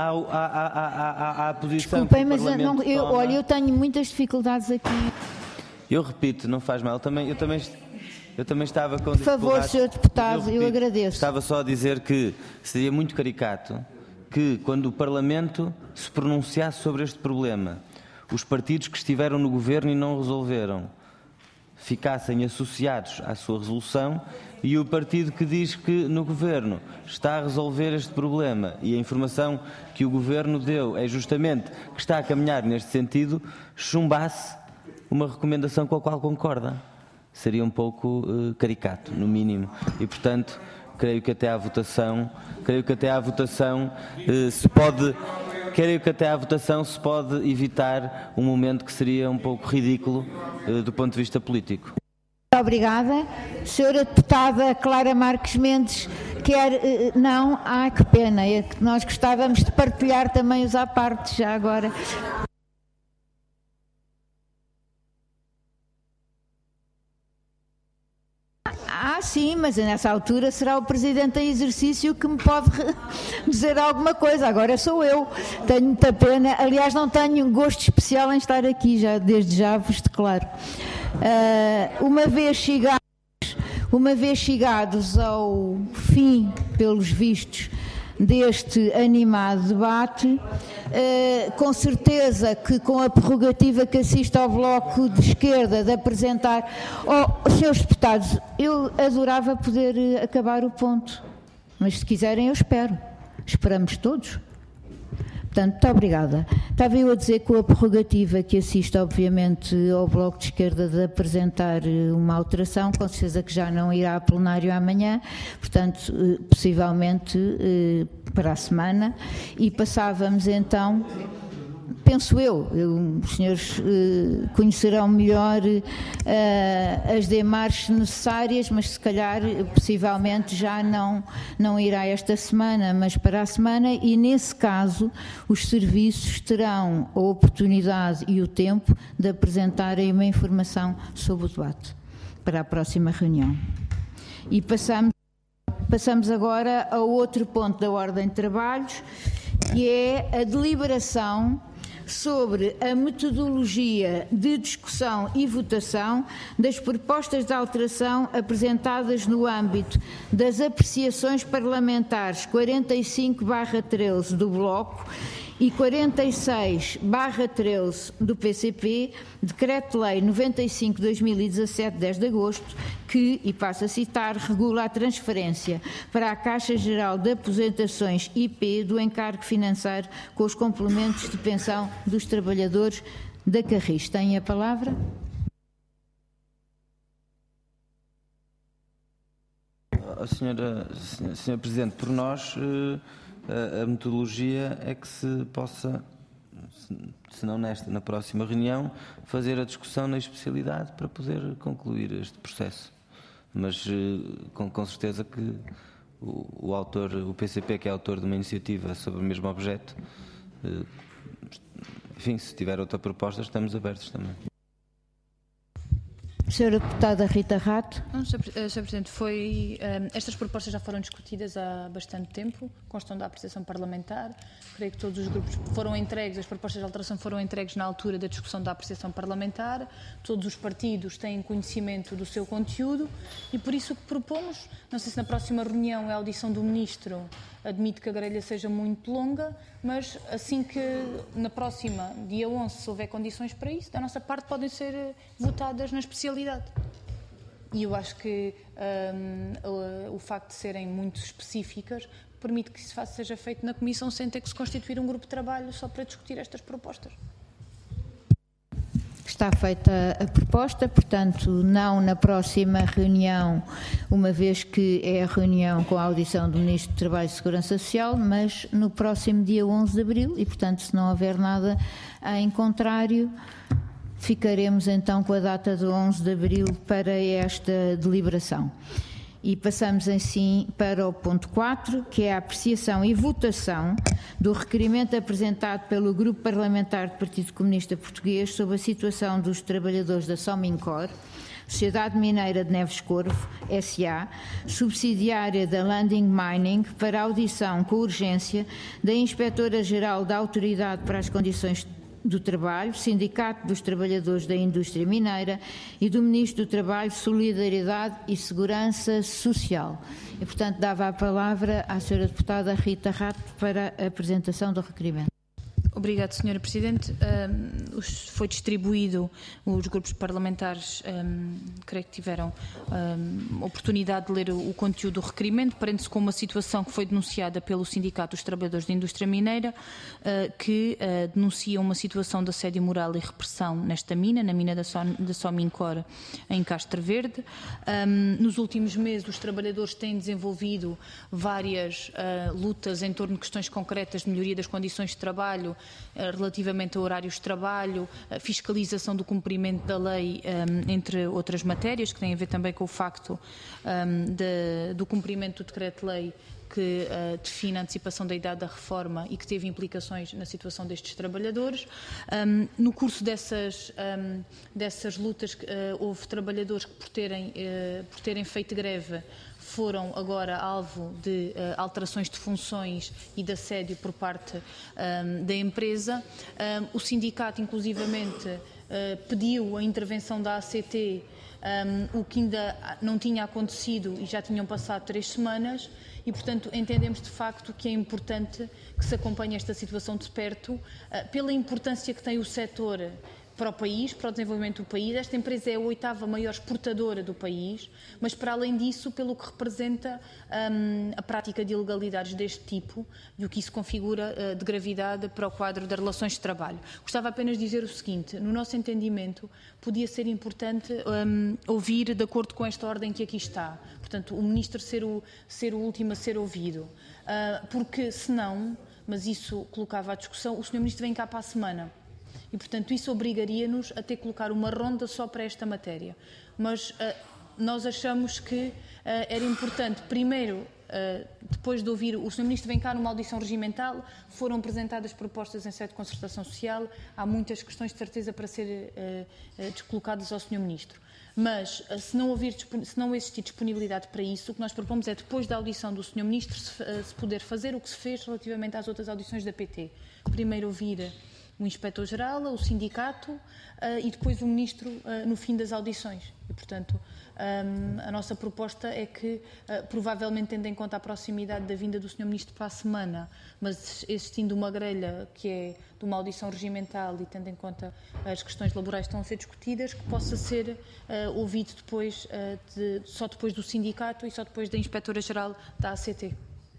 à posição. Desculpem, mas eu tenho muitas dificuldades aqui. Eu repito, não faz mal. Eu também estava com dificuldades. Por favor, Sr. Deputado, eu agradeço. Estava só a dizer que seria muito caricato que, quando o Parlamento se pronunciasse sobre este problema, os partidos que estiveram no governo e não resolveram ficassem associados à sua resolução e o partido que diz que no governo está a resolver este problema e a informação que o governo deu é justamente que está a caminhar neste sentido, chumbasse uma recomendação com a qual concorda. Seria um pouco caricato, no mínimo. E, portanto, creio que até à votação se pode evitar um momento que seria um pouco ridículo do ponto de vista político. Muito obrigada. Senhora Deputada Clara Marques Mendes, quer... não? Que pena. É que nós gostávamos de partilhar também os à parte já agora. Sim, mas nessa altura será o Presidente em exercício que me pode dizer alguma coisa. Agora sou eu. Tenho muita pena. Aliás, não tenho um gosto especial em estar aqui, desde já vos declaro. Uma vez chegados ao fim, pelos vistos, deste animado debate, com certeza que com a prerrogativa que assiste ao Bloco de Esquerda de apresentar... Senhores deputados, eu adorava poder acabar o ponto, mas se quiserem eu espero. Esperamos todos. Portanto, muito obrigada. Estava eu a dizer com a prerrogativa que assiste, obviamente, ao Bloco de Esquerda de apresentar uma alteração, com certeza que já não irá a plenário amanhã, portanto, possivelmente para a semana, e passávamos então penso eu, os senhores conhecerão melhor as demarches necessárias, mas se calhar, possivelmente, já não irá esta semana, mas para a semana, e nesse caso os serviços terão a oportunidade e o tempo de apresentarem uma informação sobre o debate para a próxima reunião. E passamos agora ao outro ponto da ordem de trabalhos, que é a deliberação sobre a metodologia de discussão e votação das propostas de alteração apresentadas no âmbito das apreciações parlamentares 45/13 do Bloco e 46/13 do PCP, Decreto-Lei 95/2017, 10 de agosto, que, e passo a citar, regula a transferência para a Caixa Geral de Aposentações IP do encargo financeiro com os complementos de pensão dos trabalhadores da Carris. Tem a palavra? Senhora Presidente, por nós a metodologia é que se possa, se não na próxima reunião, fazer a discussão na especialidade para poder concluir este processo. Mas com certeza que o autor, o PCP, que é autor de uma iniciativa sobre o mesmo objeto, enfim, se tiver outra proposta, estamos abertos também. Senhora Deputada Rita Rato. Não, Sr. Presidente, estas propostas já foram discutidas há bastante tempo, constam da apreciação parlamentar. Creio que todos os grupos foram entregues, as propostas de alteração foram entregues na altura da discussão da apreciação parlamentar. Todos os partidos têm conhecimento do seu conteúdo e por isso o que propomos, não sei se na próxima reunião a audição do Ministro admite que a grelha seja muito longa, mas assim que na próxima, dia 11, se houver condições para isso, da nossa parte podem ser votadas na especialidade. E eu acho que o facto de serem muito específicas permite que isso seja feito na Comissão sem ter que se constituir um grupo de trabalho só para discutir estas propostas. Está feita a proposta, portanto, não na próxima reunião, uma vez que é a reunião com a audição do Ministro do Trabalho e Segurança Social, mas no próximo dia 11 de abril e, portanto, se não houver nada em contrário, ficaremos então com a data de 11 de abril para esta deliberação. E passamos assim para o ponto 4, que é a apreciação e votação do requerimento apresentado pelo Grupo Parlamentar do Partido Comunista Português sobre a situação dos trabalhadores da Somincor, Sociedade Mineira de Neves Corvo, S.A., subsidiária da Landing Mining, para audição com urgência da Inspetora-Geral da Autoridade para as Condições do Trabalho, Sindicato dos Trabalhadores da Indústria Mineira e do Ministro do Trabalho, Solidariedade e Segurança Social. E, portanto, dava a palavra à Sra. Deputada Rita Rato para a apresentação do requerimento. Obrigada, Sra. Presidente. Foi distribuído, os grupos parlamentares, creio que tiveram oportunidade de ler o conteúdo do requerimento, prende-se com uma situação que foi denunciada pelo Sindicato dos Trabalhadores da Indústria Mineira, que denuncia uma situação de assédio moral e repressão nesta mina, na mina da Somincor, em Castro Verde. Nos últimos meses, os trabalhadores têm desenvolvido várias lutas em torno de questões concretas de melhoria das condições de trabalho, relativamente a horários de trabalho, a fiscalização do cumprimento da lei, entre outras matérias, que têm a ver também com o facto do cumprimento do decreto-lei que define a antecipação da idade da reforma e que teve implicações na situação destes trabalhadores. No curso dessas lutas, houve trabalhadores que, por terem feito greve, foram agora alvo de alterações de funções e de assédio por parte da empresa. O sindicato, inclusivamente, pediu a intervenção da ACT, o que ainda não tinha acontecido e já tinham passado 3 semanas. E, portanto, entendemos de facto que é importante que se acompanhe esta situação de perto, pela importância que tem o setor para o país, para o desenvolvimento do país. Esta empresa é a 8ª maior exportadora do país, mas para além disso, pelo que representa a prática de ilegalidades deste tipo e o que isso configura de gravidade para o quadro das relações de trabalho. Gostava apenas de dizer o seguinte: no nosso entendimento, podia ser importante ouvir, de acordo com esta ordem que aqui está, portanto, o Ministro ser o último a ser ouvido, porque senão mas isso colocava à discussão, o Sr. Ministro vem cá para a semana. E, portanto, isso obrigaria-nos a ter que colocar uma ronda só para esta matéria. Mas nós achamos que era importante, primeiro, depois de ouvir, o Sr. Ministro vem cá numa audição regimental, foram apresentadas propostas em sede de concertação social, há muitas questões de certeza para ser descolocadas ao Sr. Ministro. Mas, se não existir disponibilidade para isso, o que nós propomos é, depois da audição do Sr. Ministro, se poder fazer o que se fez relativamente às outras audições da PT. Primeiro ouvir o Inspetor-Geral, o sindicato e depois o Ministro no fim das audições. E, portanto, a nossa proposta é que, provavelmente tendo em conta a proximidade da vinda do Sr. Ministro para a semana, mas existindo uma grelha que é de uma audição regimental e tendo em conta as questões laborais que estão a ser discutidas, que possa ser ouvido depois, só depois do sindicato e só depois da Inspetora-Geral da ACT.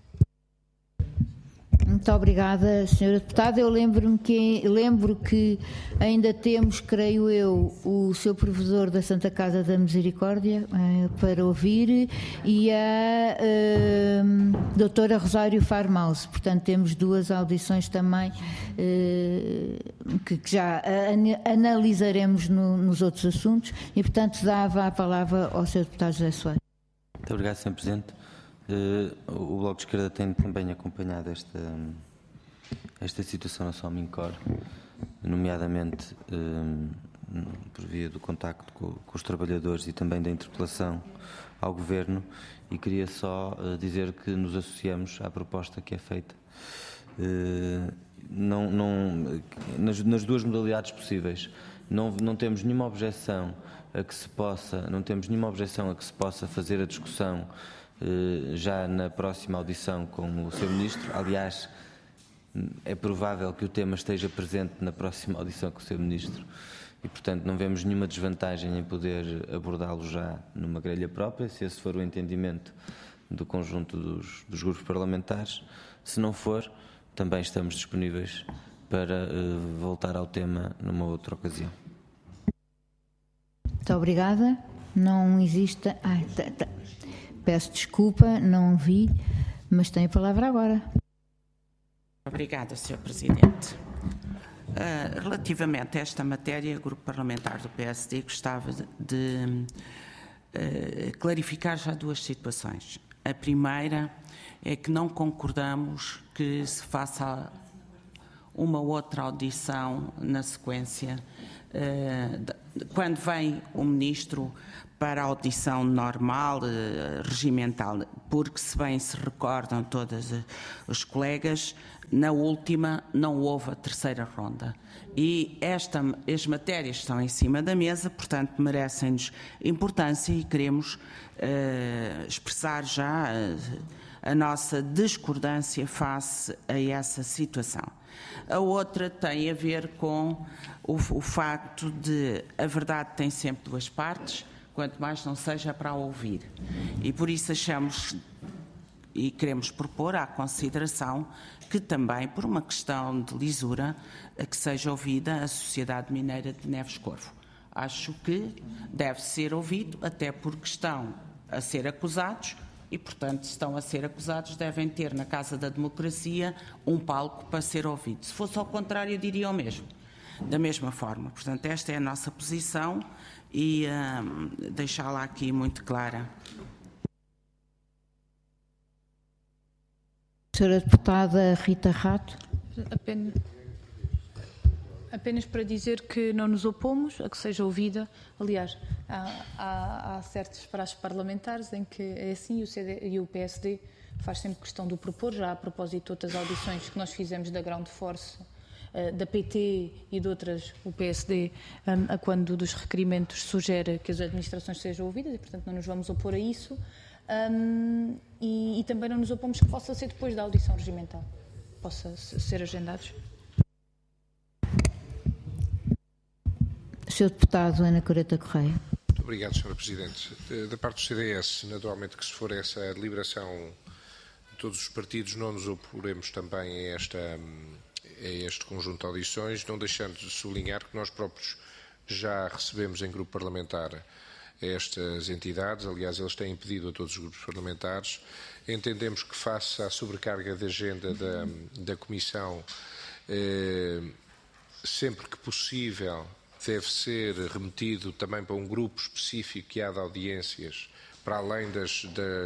Muito obrigada, Sra. Deputada. Eu lembro que ainda temos, creio eu, o Sr. Provedor da Santa Casa da Misericórdia para ouvir e a Doutora Rosário Farmaus. Portanto, temos duas audições também que já analisaremos nos outros assuntos e, portanto, dava a palavra ao Sr. Deputado José Soares. Muito obrigado, Sr. Presidente. O Bloco de Esquerda tem também acompanhado esta situação na Somincor, nomeadamente por via do contacto com os trabalhadores e também da interpelação ao Governo, e queria só dizer que nos associamos à proposta que é feita nas duas modalidades possíveis. Não temos nenhuma objeção a que se possa fazer a discussão já na próxima audição com o Sr. Ministro. Aliás, é provável que o tema esteja presente na próxima audição com o Sr. Ministro e, portanto, não vemos nenhuma desvantagem em poder abordá-lo já numa grelha própria, se esse for o entendimento do conjunto dos grupos parlamentares. Se não for, também estamos disponíveis para voltar ao tema numa outra ocasião. Muito obrigada. Não existe... Peço desculpa, não vi, mas tem a palavra agora. Obrigada, Sr. Presidente. Relativamente a esta matéria, o Grupo Parlamentar do PSD gostava de clarificar já duas situações. A primeira é que não concordamos que se faça uma outra audição na sequência, quando vem o Ministro para a audição normal, regimental, porque, se bem se recordam todas os colegas, na última não houve a terceira ronda. E as matérias estão em cima da mesa, portanto, merecem-nos importância e queremos expressar já a nossa discordância face a essa situação. A outra tem a ver com o facto de a verdade tem sempre duas partes, quanto mais não seja para ouvir. E por isso achamos e queremos propor à consideração que também, por uma questão de lisura, que seja ouvida a Sociedade Mineira de Neves Corvo. Acho que deve ser ouvido, até porque estão a ser acusados e, portanto, se estão a ser acusados, devem ter na Casa da Democracia um palco para ser ouvido. Se fosse ao contrário, eu diria o mesmo. Da mesma forma. Portanto, esta é a nossa posição e deixá-la aqui muito clara. Senhora Deputada Rita Rato. Apenas para dizer que não nos opomos a que seja ouvida. Aliás, há certos prazos parlamentares em que é assim e o PSD faz sempre questão de o propor, já a propósito de outras audições que nós fizemos da Ground Force, da PT e de outras, o PSD, a quando dos requerimentos sugere que as administrações sejam ouvidas e, portanto, não nos vamos opor a isso. E também não nos opomos que possa ser depois da audição regimental, possa ser agendados. Sr. Deputado Ana Coreta Correia. Muito obrigado, Sra. Presidente. Da parte do CDS, naturalmente que se for essa deliberação de todos os partidos, não nos oporemos também a este conjunto de audições, não deixando de sublinhar que nós próprios já recebemos em grupo parlamentar a estas entidades. Aliás, eles têm pedido a todos os grupos parlamentares. Entendemos que, face à sobrecarga de agenda da Comissão, sempre que possível, deve ser remetido também para um grupo específico que há de audiências, para além dos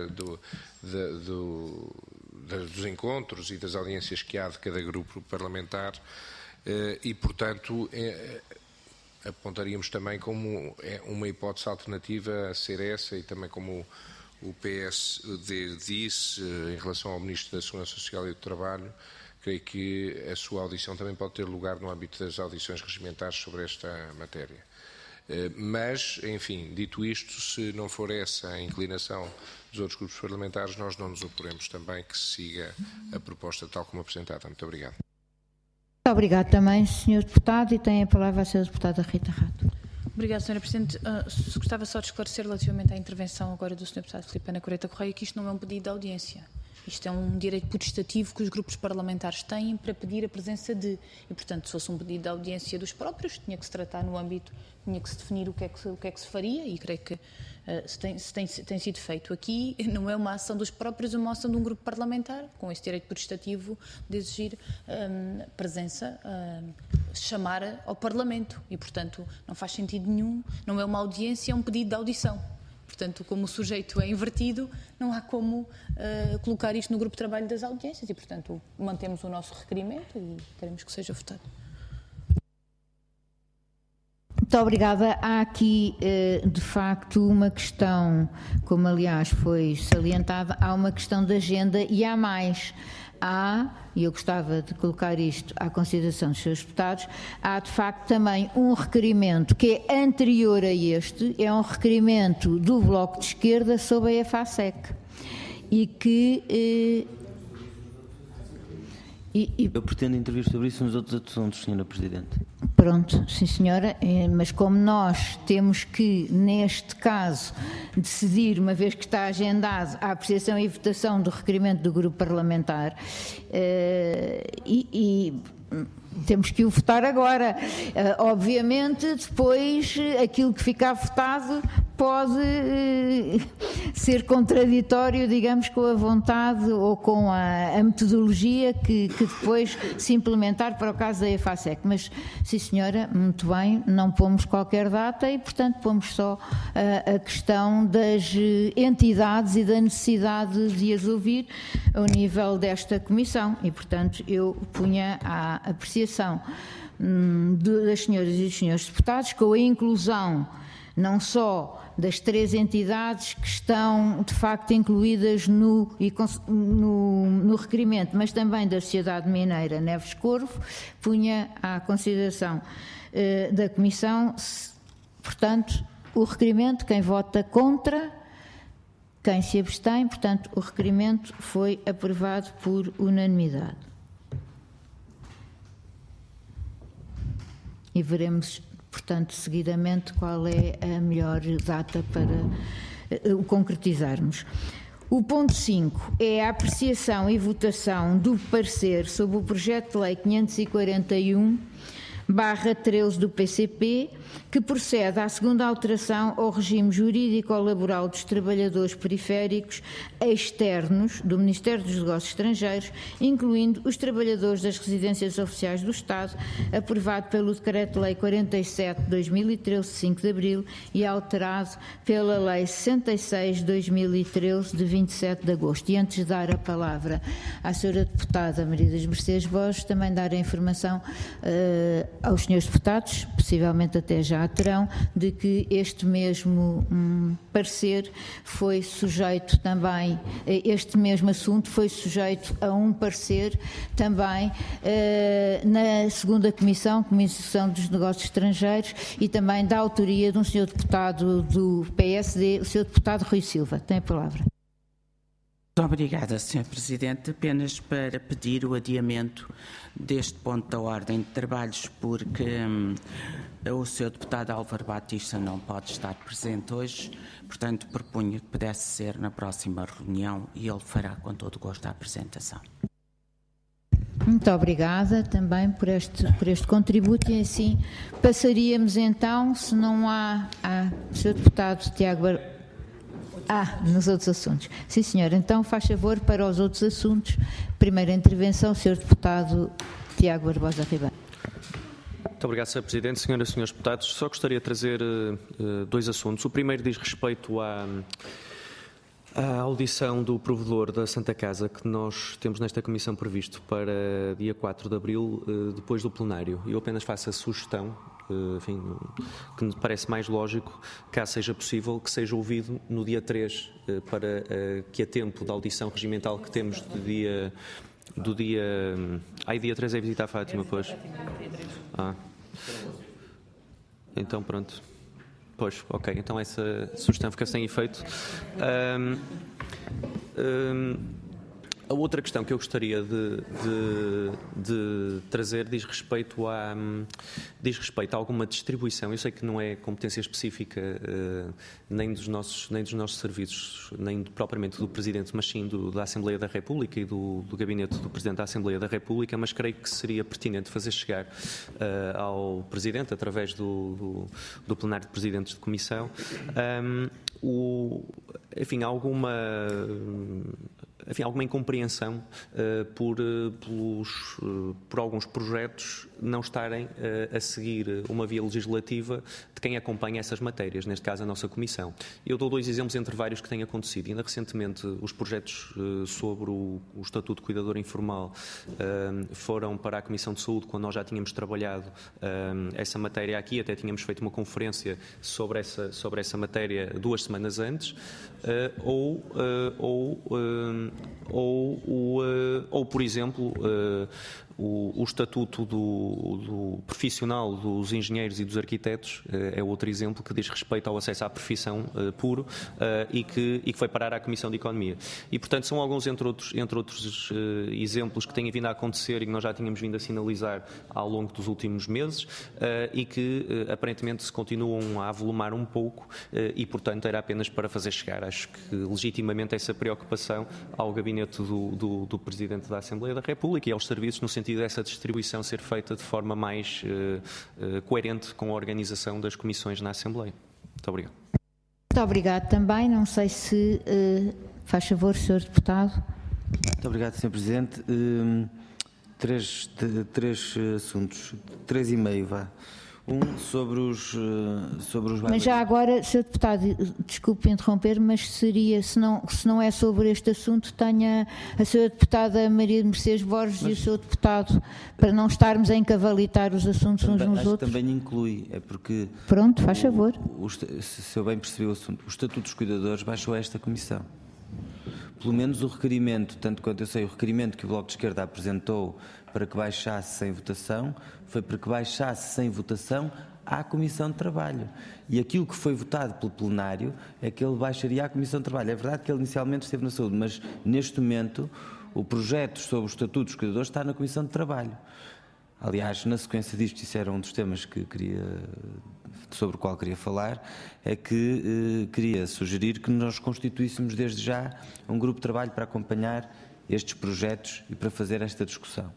encontros e das audiências que há de cada grupo parlamentar, e, portanto, apontaríamos também como uma hipótese alternativa a ser essa, e também como o PSD disse em relação ao Ministro da Segurança Social e do Trabalho, creio que a sua audição também pode ter lugar no âmbito das audições regimentares sobre esta matéria. Mas, enfim, dito isto, se não for essa a inclinação dos outros grupos parlamentares, nós não nos oporemos também que se siga a proposta tal como apresentada. Muito obrigado. Muito obrigado também, Sr. Deputado, e tem a palavra a Sra. Deputada Rita Rato. Obrigada, Sra. Presidente. Gostava só de esclarecer relativamente à intervenção agora do Sr. Deputado Filipe Pena Correia Correia que isto não é um pedido de audiência. Isto é um direito potestativo que os grupos parlamentares têm para pedir a presença de. E, portanto, se fosse um pedido de audiência dos próprios, tinha que se tratar no âmbito, tinha que se definir o que é que se faria, e creio que tem sido feito. Aqui não é uma ação dos próprios, é uma ação de um grupo parlamentar, com esse direito potestativo de exigir presença, chamar ao Parlamento. E, portanto, não faz sentido nenhum, não é uma audiência, é um pedido de audição. Portanto, como o sujeito é invertido, não há como colocar isto no grupo de trabalho das audiências e, portanto, mantemos o nosso requerimento e queremos que seja votado. Muito obrigada. Há aqui, de facto, uma questão, como aliás foi salientada, há uma questão de agenda e há mais. E eu gostava de colocar isto à consideração dos seus deputados, há de facto também um requerimento que é anterior a este, é um requerimento do Bloco de Esquerda sobre a EFASEC e que... Eu pretendo intervir sobre isso nos outros assuntos, Sra. Presidente. Pronto, sim senhora, mas como nós temos que, neste caso, decidir, uma vez que está agendado a apreciação e votação do requerimento do grupo parlamentar, temos que o votar agora. Obviamente, depois, aquilo que ficar votado pode ser contraditório, digamos, com a vontade ou com a metodologia que depois se implementar para o caso da EFASEC. Mas, sim senhora, muito bem, não pomos qualquer data e, portanto, pomos só a questão das entidades e da necessidade de as ouvir ao nível desta comissão. E, portanto, eu punha à apreciação das senhoras e dos senhores deputados com a inclusão não só das 3 entidades que estão de facto incluídas no requerimento, mas também da Sociedade Mineira Neves Corvo, punha à consideração da Comissão, portanto, o requerimento, quem vota contra, quem se abstém, portanto, o requerimento foi aprovado por unanimidade. E veremos, portanto, seguidamente, qual é a melhor data para o concretizarmos. O ponto 5 é a apreciação e votação do parecer sobre o projeto de lei 541/13 do PCP, que procede à segunda alteração ao regime jurídico-laboral dos trabalhadores periféricos externos do Ministério dos Negócios Estrangeiros, incluindo os trabalhadores das residências oficiais do Estado, aprovado pelo Decreto-Lei 47/2013, 5 de abril, e alterado pela Lei 66/2013, de 27 de agosto. E antes de dar a palavra à Sra. Deputada Maria das Mercedes Borges, também dar a informação aos senhores deputados, possivelmente até já a terão, de que este mesmo parecer foi sujeito também, este mesmo assunto foi sujeito a um parecer também na segunda Comissão dos Negócios Estrangeiros, e também da autoria de um senhor deputado do PSD, o senhor deputado Rui Silva. Tem a palavra. Muito obrigada, Sr. Presidente. Apenas para pedir o adiamento deste ponto da ordem de trabalhos, porque o Sr. Deputado Álvaro Batista não pode estar presente hoje, portanto propunha que pudesse ser na próxima reunião e ele fará com todo o gosto a apresentação. Muito obrigada também por este contributo e assim passaríamos então, se não há Sr. Deputado Tiago nos outros assuntos. Sim, senhor. Então faz favor para os outros assuntos. Primeira intervenção, Sr. Deputado Tiago Barbosa Ribeiro. Muito obrigado, Sr. Presidente. Senhoras e senhores deputados, só gostaria de trazer dois assuntos. O primeiro diz respeito à audição do provedor da Santa Casa, que nós temos nesta Comissão previsto para dia 4 de abril, depois do plenário. Eu apenas faço a sugestão, enfim, que me parece mais lógico, caso seja possível, que seja ouvido no dia 3, para que a tempo da audição regimental que temos dia 3 é visitar a Fátima, pois. Então pronto. Pois, ok, então essa sugestão fica sem efeito. A outra questão que eu gostaria de trazer diz respeito a alguma distribuição. Eu sei que não é competência específica nem dos nossos serviços, nem propriamente do Presidente, mas sim da Assembleia da República e do Gabinete do Presidente da Assembleia da República, mas creio que seria pertinente fazer chegar ao Presidente, através do plenário de Presidentes de Comissão, alguma incompreensão por alguns projetos não estarem a seguir uma via legislativa de quem acompanha essas matérias, neste caso a nossa Comissão. Eu dou dois exemplos entre vários que têm acontecido. Ainda recentemente os projetos sobre o Estatuto de Cuidador Informal foram para a Comissão de Saúde, quando nós já tínhamos trabalhado essa matéria aqui, até tínhamos feito uma conferência sobre essa matéria 2 semanas antes, ou por exemplo, o estatuto do profissional dos engenheiros e dos arquitetos é outro exemplo que diz respeito ao acesso à profissão puro e que foi parar à Comissão de Economia. E, portanto, são alguns, entre outros exemplos que têm vindo a acontecer e que nós já tínhamos vindo a sinalizar ao longo dos últimos meses e que, aparentemente, se continuam a avolumar um pouco e, portanto, era apenas para fazer chegar, acho que, legitimamente, essa preocupação ao gabinete do Presidente da Assembleia da República e aos serviços, no sentido dessa distribuição ser feita de forma mais coerente com a organização das comissões na Assembleia. Muito obrigado. Muito obrigado também. Não sei se faz favor, Sr. Deputado. Muito obrigado, Sr. Presidente. Três assuntos, 3,5, vá. Sobre os Mas já agora, Sr. Deputado, desculpe interromper, mas seria, se não é sobre este assunto, tenha a Sra. Deputada Maria de Mercedes Borges e o Sr. Deputado, para não estarmos a encavalitar os assuntos uns nos outros. Também inclui, é porque... Pronto, faz favor. Se eu bem percebi o assunto, o Estatuto dos Cuidadores baixou a esta Comissão. Pelo menos o requerimento, tanto quanto eu sei, o requerimento que o Bloco de Esquerda apresentou para que baixasse sem votação, foi para que baixasse sem votação à Comissão de Trabalho. E aquilo que foi votado pelo plenário é que ele baixaria à Comissão de Trabalho. É verdade que ele inicialmente esteve na Saúde, mas neste momento o projeto sobre o Estatuto dos Cuidadores está na Comissão de Trabalho. Aliás, na sequência disto, isso era um dos temas que sobre o qual queria falar, é que queria sugerir que nós constituíssemos desde já um grupo de trabalho para acompanhar estes projetos e para fazer esta discussão.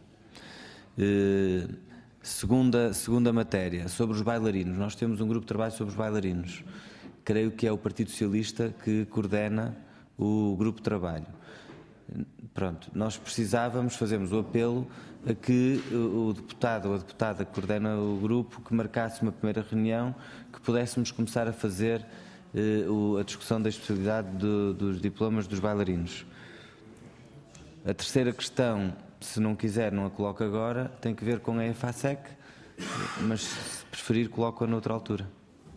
Segunda matéria, sobre os bailarinos. Nós temos um grupo de trabalho sobre os bailarinos. Creio que é o Partido Socialista que coordena o grupo de trabalho. Pronto, nós fazemos o apelo a que o deputado ou a deputada que coordena o grupo, que marcasse uma primeira reunião, que pudéssemos começar a fazer a discussão da especialidade dos diplomas dos bailarinos. A terceira questão, se não quiser, não a coloco agora, tem que ver com a EFASEC, mas se preferir, coloco-a noutra altura.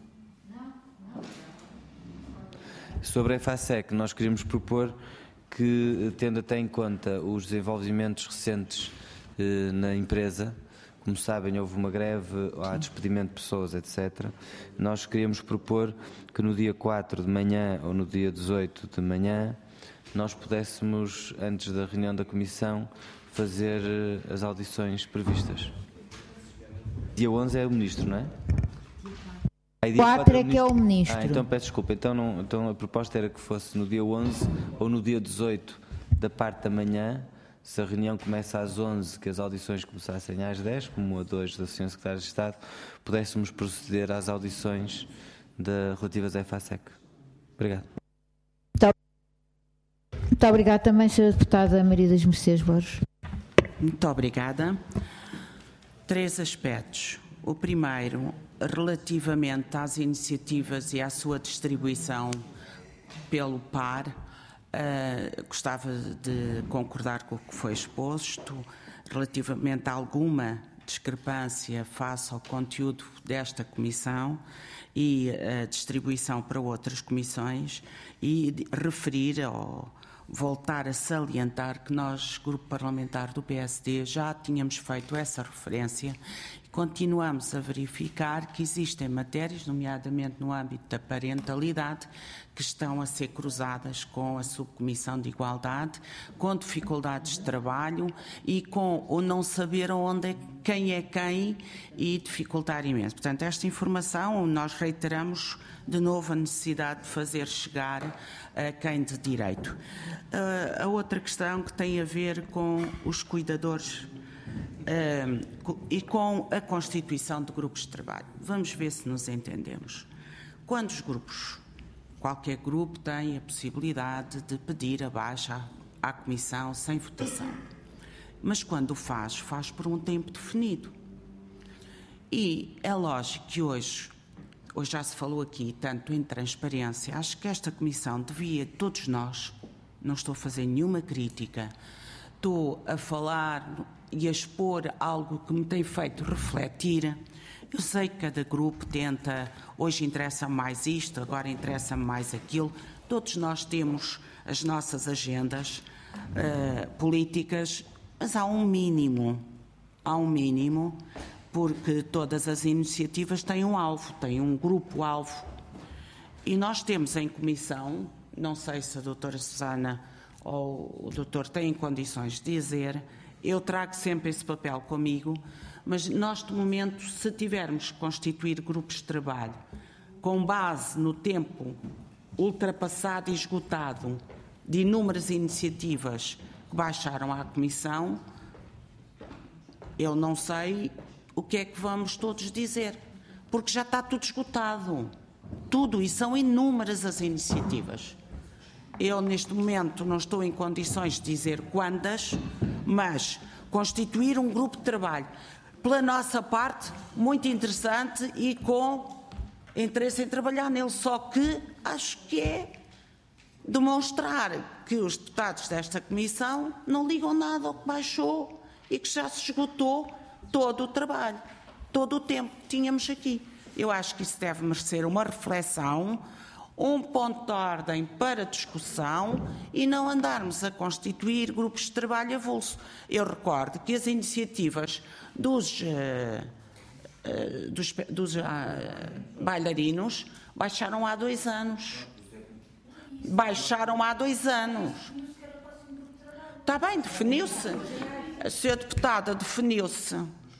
Sobre a EFASEC, nós queríamos propor que, tendo até em conta os desenvolvimentos recentes na empresa, como sabem, houve uma greve, há despedimento de pessoas, etc. Nós queríamos propor que no dia 4 de manhã ou no dia 18 de manhã nós pudéssemos, antes da reunião da Comissão, fazer as audições previstas. Dia 11 é o Ministro, não é? 4 é que é o Ministro. Então peço desculpa. Então a proposta era que fosse no dia 11 ou no dia 18 da parte da manhã, se a reunião começa às 11, que as audições começassem às 10, como a de hoje da Sra. Secretária de Estado, pudéssemos proceder às audições relativas à EFASEC. Obrigado. Muito obrigada também, Sra. Deputada Maria das Mercês Borges. Muito obrigada. 3 aspectos. O primeiro, relativamente às iniciativas e à sua distribuição pelo par, gostava de concordar com o que foi exposto, relativamente a alguma discrepância face ao conteúdo desta comissão e a distribuição para outras comissões, e referir ou voltar a salientar que nós, Grupo Parlamentar do PSD, já tínhamos feito essa referência e continuamos a verificar que existem matérias, nomeadamente no âmbito da parentalidade, que estão a ser cruzadas com a Subcomissão de Igualdade, com dificuldades de trabalho e com o não saber quem é quem e dificultar imenso. Portanto, esta informação nós reiteramos de novo a necessidade de fazer chegar a quem de direito. A outra questão que tem a ver com os cuidadores e com a constituição de grupos de trabalho. Vamos ver se nos entendemos. Quando os grupos, qualquer grupo tem a possibilidade de pedir a baixa à Comissão sem votação. Mas quando o faz por um tempo definido. E é lógico que hoje já se falou aqui tanto em transparência, acho que esta Comissão devia, todos nós, não estou a fazer nenhuma crítica, estou a falar e a expor algo que me tem feito refletir. Eu sei que cada grupo tenta, hoje interessa mais isto, agora interessa mais aquilo. Todos nós temos as nossas agendas políticas, mas há um mínimo, porque todas as iniciativas têm um alvo, têm um grupo-alvo. E nós temos em comissão, não sei se a doutora Susana ou o doutor têm condições de dizer, eu trago sempre esse papel comigo, mas nós, de momento, se tivermos que constituir grupos de trabalho com base no tempo ultrapassado e esgotado de inúmeras iniciativas que baixaram à Comissão, eu não sei o que é que vamos todos dizer, porque já está tudo esgotado. Tudo, e são inúmeras as iniciativas. Eu, neste momento, não estou em condições de dizer quantas, mas constituir um grupo de trabalho, pela nossa parte, muito interessante e com interesse em trabalhar nele, só que acho que é demonstrar que os deputados desta Comissão não ligam nada ao que baixou e que já se esgotou todo o trabalho, todo o tempo que tínhamos aqui. Eu acho que isso deve merecer uma reflexão, um ponto de ordem para discussão e não andarmos a constituir grupos de trabalho avulso. Eu recordo que as iniciativas dos bailarinos baixaram há 2 anos. Baixaram há 2 anos. Está bem, definiu-se. A senhora deputada definiu-se.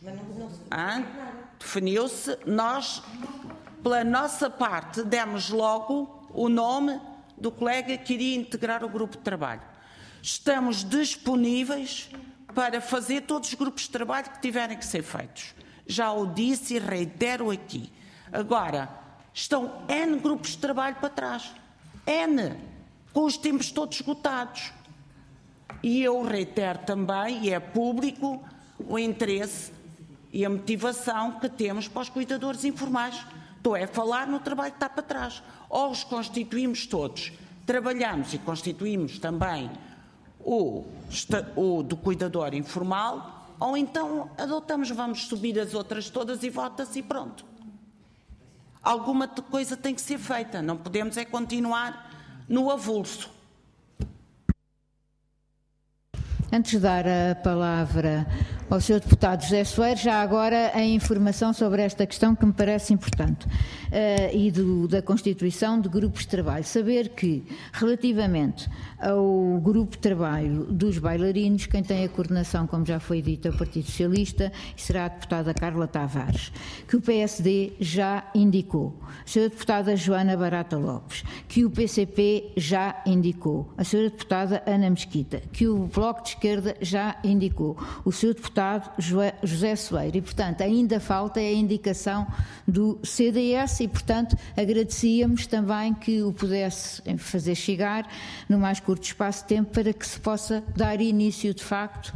Definiu-se. Nós, pela nossa parte, demos logo o nome do colega que iria integrar o grupo de trabalho. Estamos disponíveis para fazer todos os grupos de trabalho que tiverem que ser feitos. Já o disse e reitero aqui. Agora, estão N grupos de trabalho para trás. N, com os tempos todos esgotados. E eu reitero também, e é público, o interesse e a motivação que temos para os cuidadores informais. Estou a falar no trabalho que está para trás. Ou os constituímos todos, trabalhamos e constituímos também o do cuidador informal, ou então adotamos, vamos subir as outras todas e vota-se e pronto. Alguma coisa tem que ser feita, não podemos é continuar no avulso. Antes de dar a palavra ao Sr. Deputado José Soeiro, já agora a informação sobre esta questão que me parece importante e da constituição de grupos de trabalho. Saber que, relativamente ao grupo de trabalho dos bailarinos, quem tem a coordenação, como já foi dito, é o Partido Socialista e será a deputada Carla Tavares, que o PSD já indicou, a Sra. Deputada Joana Barata Lopes, que o PCP já indicou, a Sra. Deputada Ana Mesquita, que o Bloco de Esquerda já indicou, o seu deputado José Soeiro, e portanto ainda falta a indicação do CDS e portanto agradecíamos também que o pudesse fazer chegar no mais curto espaço de tempo para que se possa dar início de facto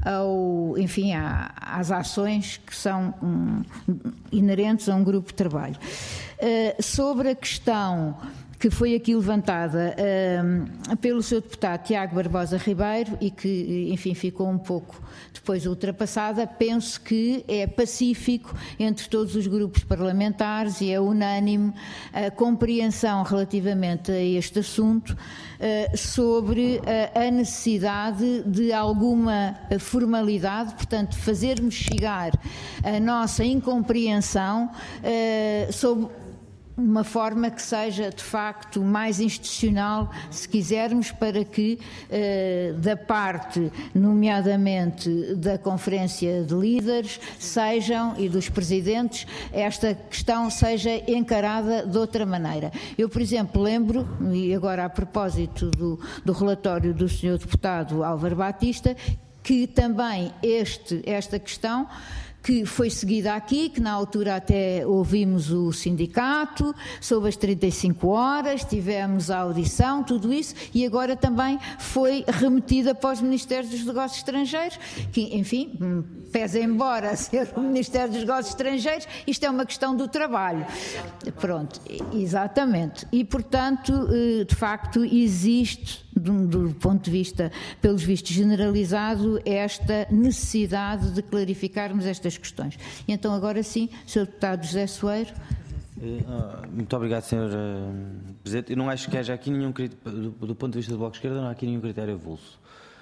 às ações que são inerentes a um grupo de trabalho. Sobre a questão que foi aqui levantada pelo seu deputado Tiago Barbosa Ribeiro e que, enfim, ficou um pouco depois ultrapassada, penso que é pacífico entre todos os grupos parlamentares e é unânime a compreensão relativamente a este assunto sobre a necessidade de alguma formalidade, portanto, fazermos chegar a nossa incompreensão sobre uma forma que seja, de facto, mais institucional, se quisermos, para que, da parte, nomeadamente, da Conferência de Líderes, e dos Presidentes, esta questão seja encarada de outra maneira. Eu, por exemplo, lembro, e agora a propósito do relatório do Sr. Deputado Álvaro Batista, que também esta questão que foi seguida aqui, que na altura até ouvimos o sindicato, sobre as 35 horas, tivemos a audição, tudo isso, e agora também foi remetida para os Ministérios dos Negócios Estrangeiros, que, enfim, pese embora ser o Ministério dos Negócios Estrangeiros, isto é uma questão do trabalho. Pronto, exatamente. E, portanto, de facto, existe, do ponto de vista, pelos vistos, generalizado, esta necessidade de clarificarmos estas questões. E então, agora sim, Sr. Deputado José Soeiro. Muito obrigado, Sr. Presidente. Eu não acho que haja aqui nenhum critério, do ponto de vista do Bloco de Esquerda, não há aqui nenhum critério avulso.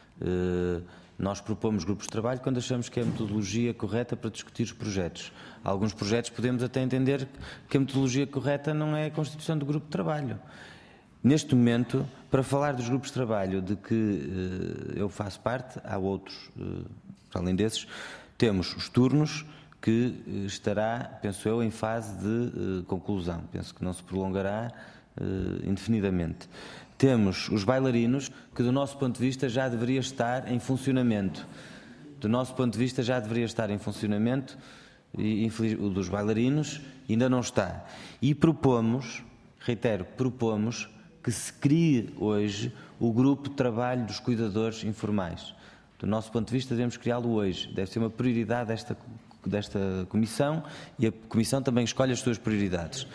Nós propomos grupos de trabalho quando achamos que é a metodologia correta para discutir os projetos. Alguns projetos podemos até entender que a metodologia correta não é a constituição do grupo de trabalho. Neste momento, para falar dos grupos de trabalho de que eu faço parte, há outros, para além desses, temos os turnos, que estará, penso eu, em fase de conclusão. Penso que não se prolongará indefinidamente. Temos os bailarinos, que do nosso ponto de vista já deveria estar em funcionamento. Do nosso ponto de vista já deveria estar em funcionamento, e o dos bailarinos ainda não está. E propomos, reitero, que se crie hoje o grupo de trabalho dos cuidadores informais. Do nosso ponto de vista, devemos criá-lo hoje. Deve ser uma prioridade desta Comissão e a Comissão também escolhe as suas prioridades.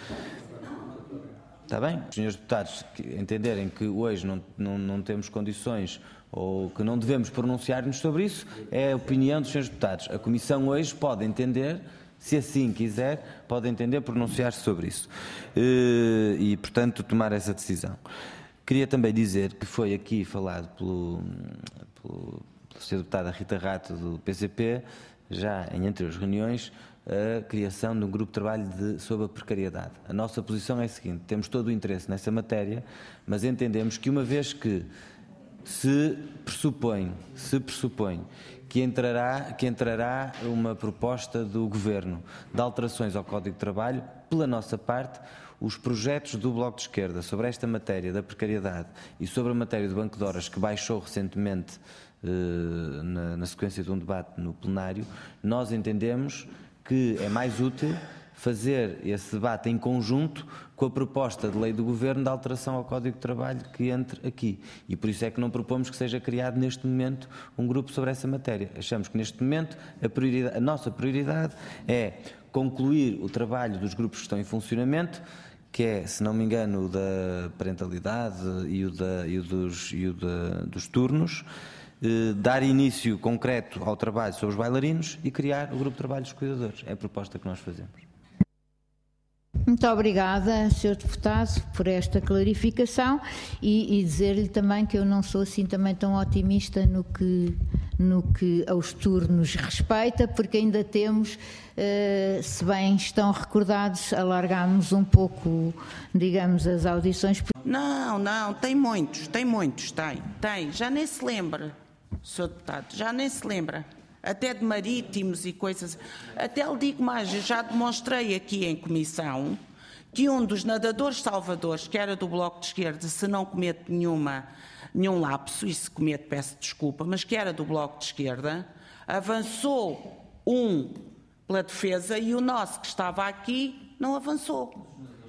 Está bem? Os senhores deputados que entenderem que hoje não temos condições ou que não devemos pronunciar-nos sobre isso, é a opinião dos senhores deputados. A Comissão hoje pode entender, se assim quiser, pode entender pronunciar-se sobre isso e, portanto, tomar essa decisão. Queria também dizer que foi aqui falado pela Sra. Deputada Rita Rato do PCP, já em anteriores reuniões, a criação de um grupo de trabalho sobre a precariedade. A nossa posição é a seguinte: temos todo o interesse nessa matéria, mas entendemos que uma vez que se pressupõe que entrará uma proposta do Governo de alterações ao Código de Trabalho, pela nossa parte, os projetos do Bloco de Esquerda sobre esta matéria da precariedade e sobre a matéria do banco de horas, que baixou recentemente na sequência de um debate no plenário, nós entendemos que é mais útil fazer esse debate em conjunto com a proposta de lei do Governo de alteração ao Código de Trabalho que entre aqui. E por isso é que não propomos que seja criado neste momento um grupo sobre essa matéria. Achamos que neste momento a nossa prioridade é concluir o trabalho dos grupos que estão em funcionamento, que é, se não me engano, o da parentalidade e o dos turnos, dar início concreto ao trabalho sobre os bailarinos e criar o grupo de trabalho dos cuidadores. É a proposta que nós fazemos. Muito obrigada, Sr. Deputado, por esta clarificação e dizer-lhe também que eu não sou assim também tão otimista no que aos turnos respeita, porque ainda temos, se bem estão recordados, alargámos um pouco, digamos, as audições. Não, tem muitos, tem, já nem se lembra, Sr. Deputado, já nem se lembra. Até de marítimos e coisas. Até lhe digo mais, eu já demonstrei aqui em comissão que um dos nadadores salvadores, que era do Bloco de Esquerda, se não cometo nenhuma nenhum lapso, e se cometo peço desculpa, mas que era do Bloco de Esquerda, avançou um pela defesa e o nosso que estava aqui não avançou.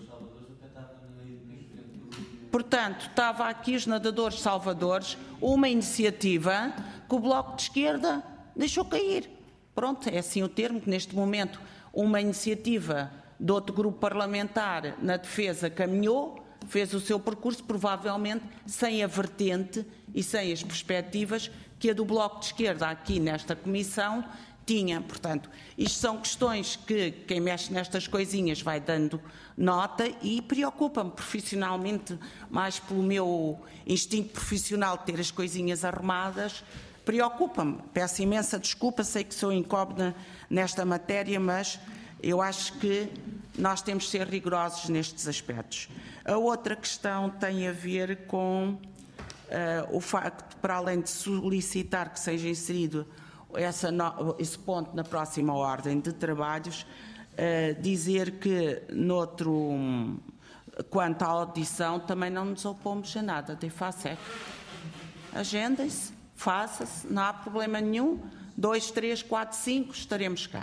Portanto, estava aqui os nadadores salvadores, uma iniciativa que o Bloco de Esquerda deixou cair. Pronto, é assim o termo, que neste momento uma iniciativa de outro grupo parlamentar na defesa caminhou, fez o seu percurso, provavelmente sem a vertente e sem as perspectivas que a do Bloco de Esquerda aqui nesta comissão tinha. Portanto, isto são questões que quem mexe nestas coisinhas vai dando nota e preocupa-me profissionalmente, mais pelo meu instinto profissional de ter as coisinhas arrumadas, preocupa-me. Peço imensa desculpa, sei que sou incómoda nesta matéria, mas eu acho que nós temos de ser rigorosos nestes aspectos. A outra questão tem a ver com o facto, para além de solicitar que seja inserido esse ponto na próxima ordem de trabalhos, dizer que, quanto à audição, também não nos opomos a nada, de FASEC. Agendem-se, faça-se, não há problema nenhum. 2, 3, 4, 5, estaremos cá.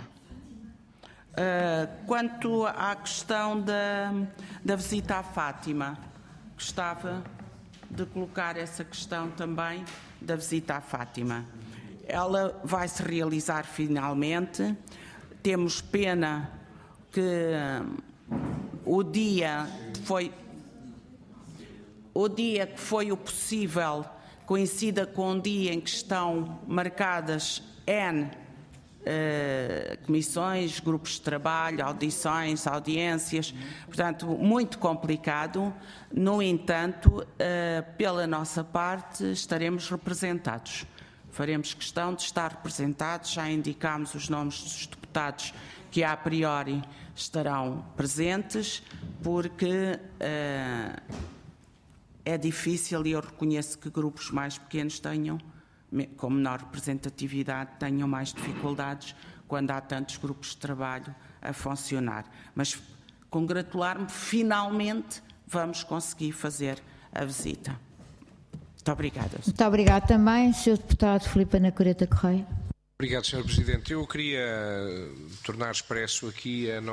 Quanto à questão da visita à Fátima, gostava de colocar essa questão também da visita à Fátima. Ela vai se realizar finalmente. Temos pena que o dia que foi o possível coincida com o dia em que estão marcadas N comissões, grupos de trabalho, audições, audiências, portanto, muito complicado. No entanto, pela nossa parte, estaremos representados. Faremos questão de estar representados, já indicámos os nomes dos deputados que a priori estarão presentes, porque é difícil e eu reconheço que grupos mais pequenos com menor representatividade, tenham mais dificuldades quando há tantos grupos de trabalho a funcionar. Mas congratular-me, finalmente vamos conseguir fazer a visita. Muito obrigada. Muito obrigada também, Sr. Deputado Filipe Ana Coreta Correia. Obrigado, Sr. Presidente. Eu queria tornar expresso aqui o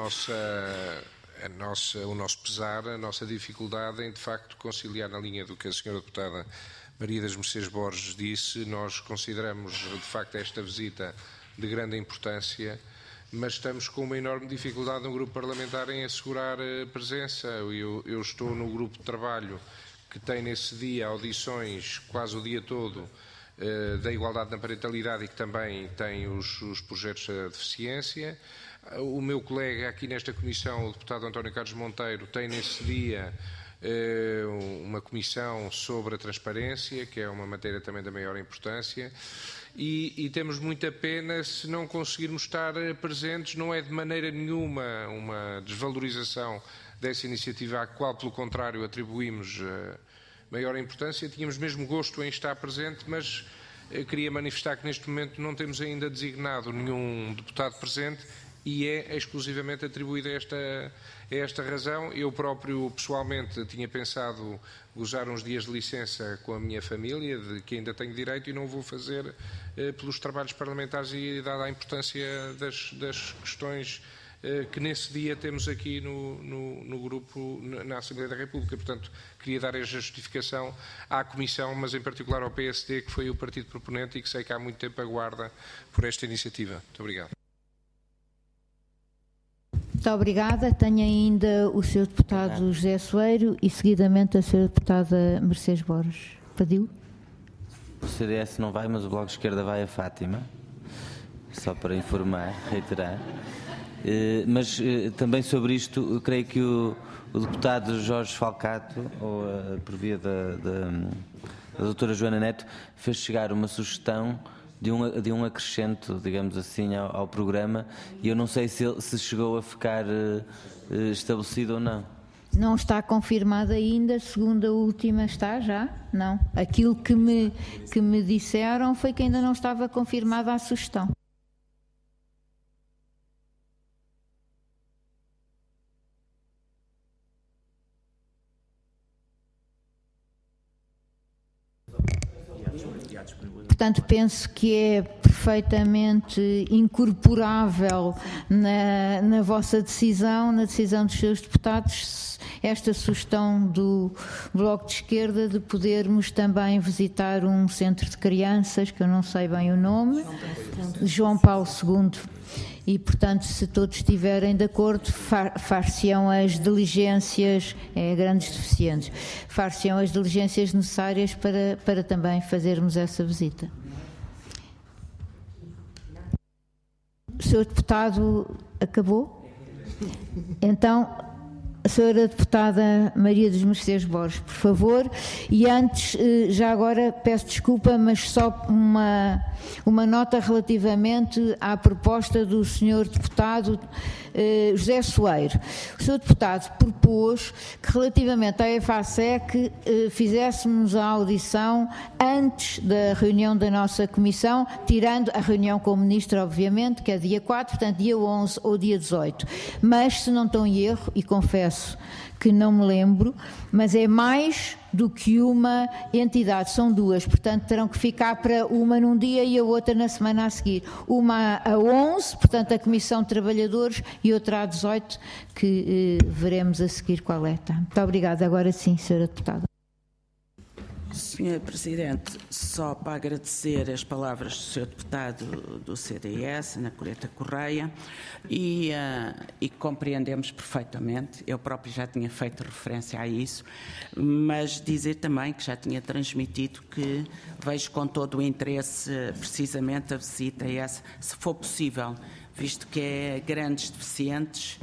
nosso pesar, a nossa dificuldade em, de facto, conciliar na linha do que a Sra. Deputada Maria das Mercês Borges disse. Nós consideramos, de facto, esta visita de grande importância, mas estamos com uma enorme dificuldade no grupo parlamentar em assegurar a presença. Eu estou no grupo de trabalho que tem nesse dia audições quase o dia todo da igualdade na parentalidade e que também tem os projetos da deficiência. O meu colega aqui nesta comissão, o deputado António Carlos Monteiro, tem nesse dia uma comissão sobre a transparência, que é uma matéria também da maior importância, e temos muita pena se não conseguirmos estar presentes. Não é de maneira nenhuma uma desvalorização dessa iniciativa, à qual, pelo contrário, atribuímos maior importância. Tínhamos mesmo gosto em estar presente, mas queria manifestar que neste momento não temos ainda designado nenhum deputado presente e é exclusivamente atribuído a esta razão. Eu próprio, pessoalmente, tinha pensado gozar uns dias de licença com a minha família, de que ainda tenho direito, e não vou fazer pelos trabalhos parlamentares e dada a importância das questões que nesse dia temos aqui no grupo, na Assembleia da República. Portanto, queria dar esta justificação à Comissão, mas em particular ao PSD, que foi o partido proponente e que sei que há muito tempo aguarda por esta iniciativa. Muito obrigado. Muito obrigada. Tenho ainda o Sr. Deputado José Soeiro e seguidamente a Sra. Deputada Mercês Borges. Pediu? O CDS não vai, mas o Bloco de Esquerda vai a Fátima. Só para informar, reiterar. Mas também sobre isto, creio que o deputado Jorge Falcato, por via da doutora Joana Neto, fez chegar uma sugestão de um acrescento, digamos assim, ao programa, e eu não sei se chegou a ficar estabelecido ou não. Não está confirmado ainda, segundo a última está já? Não. Aquilo que me disseram foi que ainda não estava confirmada a sugestão. Portanto, penso que é perfeitamente incorporável na vossa decisão, na decisão dos seus deputados, esta sugestão do Bloco de Esquerda de podermos também visitar um centro de crianças, que eu não sei bem o nome, João Paulo II. E, portanto, se todos estiverem de acordo, far-se-ão as diligências, grandes deficientes, far-se-ão as diligências necessárias para também fazermos essa visita. O Sr. Deputado acabou? Então, a Sra. Deputada Maria dos Mercedes Borges, por favor. E antes, já agora, peço desculpa, mas só uma nota relativamente à proposta do Sr. Deputado José Soeiro. O Sr. Deputado propôs que, relativamente à EFASEC, fizéssemos a audição antes da reunião da nossa Comissão, tirando a reunião com o Ministro, obviamente, que é dia 4, portanto, dia 11 ou dia 18. Mas, se não estou em erro, e confesso que não me lembro, mas é mais do que uma entidade, são duas, portanto terão que ficar para uma num dia e a outra na semana a seguir. Uma a 11, portanto a Comissão de Trabalhadores, e outra a 18, que veremos a seguir qual é. Tá? Muito obrigada. Agora sim, Sra. Deputada. Sr. Presidente, só para agradecer as palavras do Sr. Deputado do CDS, Ana Coleta Correia, e compreendemos perfeitamente, eu próprio já tinha feito referência a isso, mas dizer também que já tinha transmitido que vejo com todo o interesse precisamente a visita essa, se for possível, visto que é grandes deficientes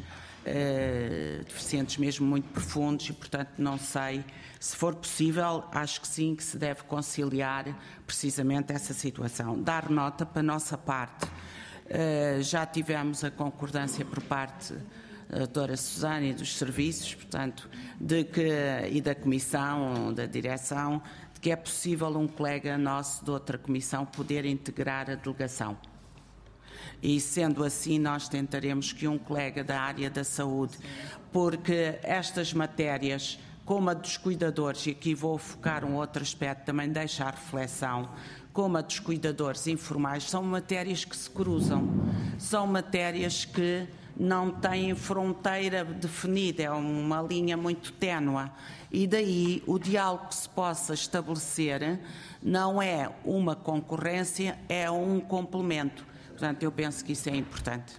mesmo muito profundos e, portanto, não sei. Se for possível, acho que sim, que se deve conciliar precisamente essa situação. Dar nota para a nossa parte. Já tivemos a concordância por parte da doutora Susana e dos serviços, portanto, e da Comissão, da Direção, de que é possível um colega nosso de outra Comissão poder integrar a delegação. E, sendo assim, nós tentaremos que um colega da área da saúde, porque estas matérias, como a dos cuidadores, e aqui vou focar um outro aspecto, também deixa a reflexão, como a dos cuidadores informais, são matérias que se cruzam, são matérias que não têm fronteira definida, é uma linha muito ténue, e daí o diálogo que se possa estabelecer não é uma concorrência, é um complemento. Portanto, eu penso que isso é importante.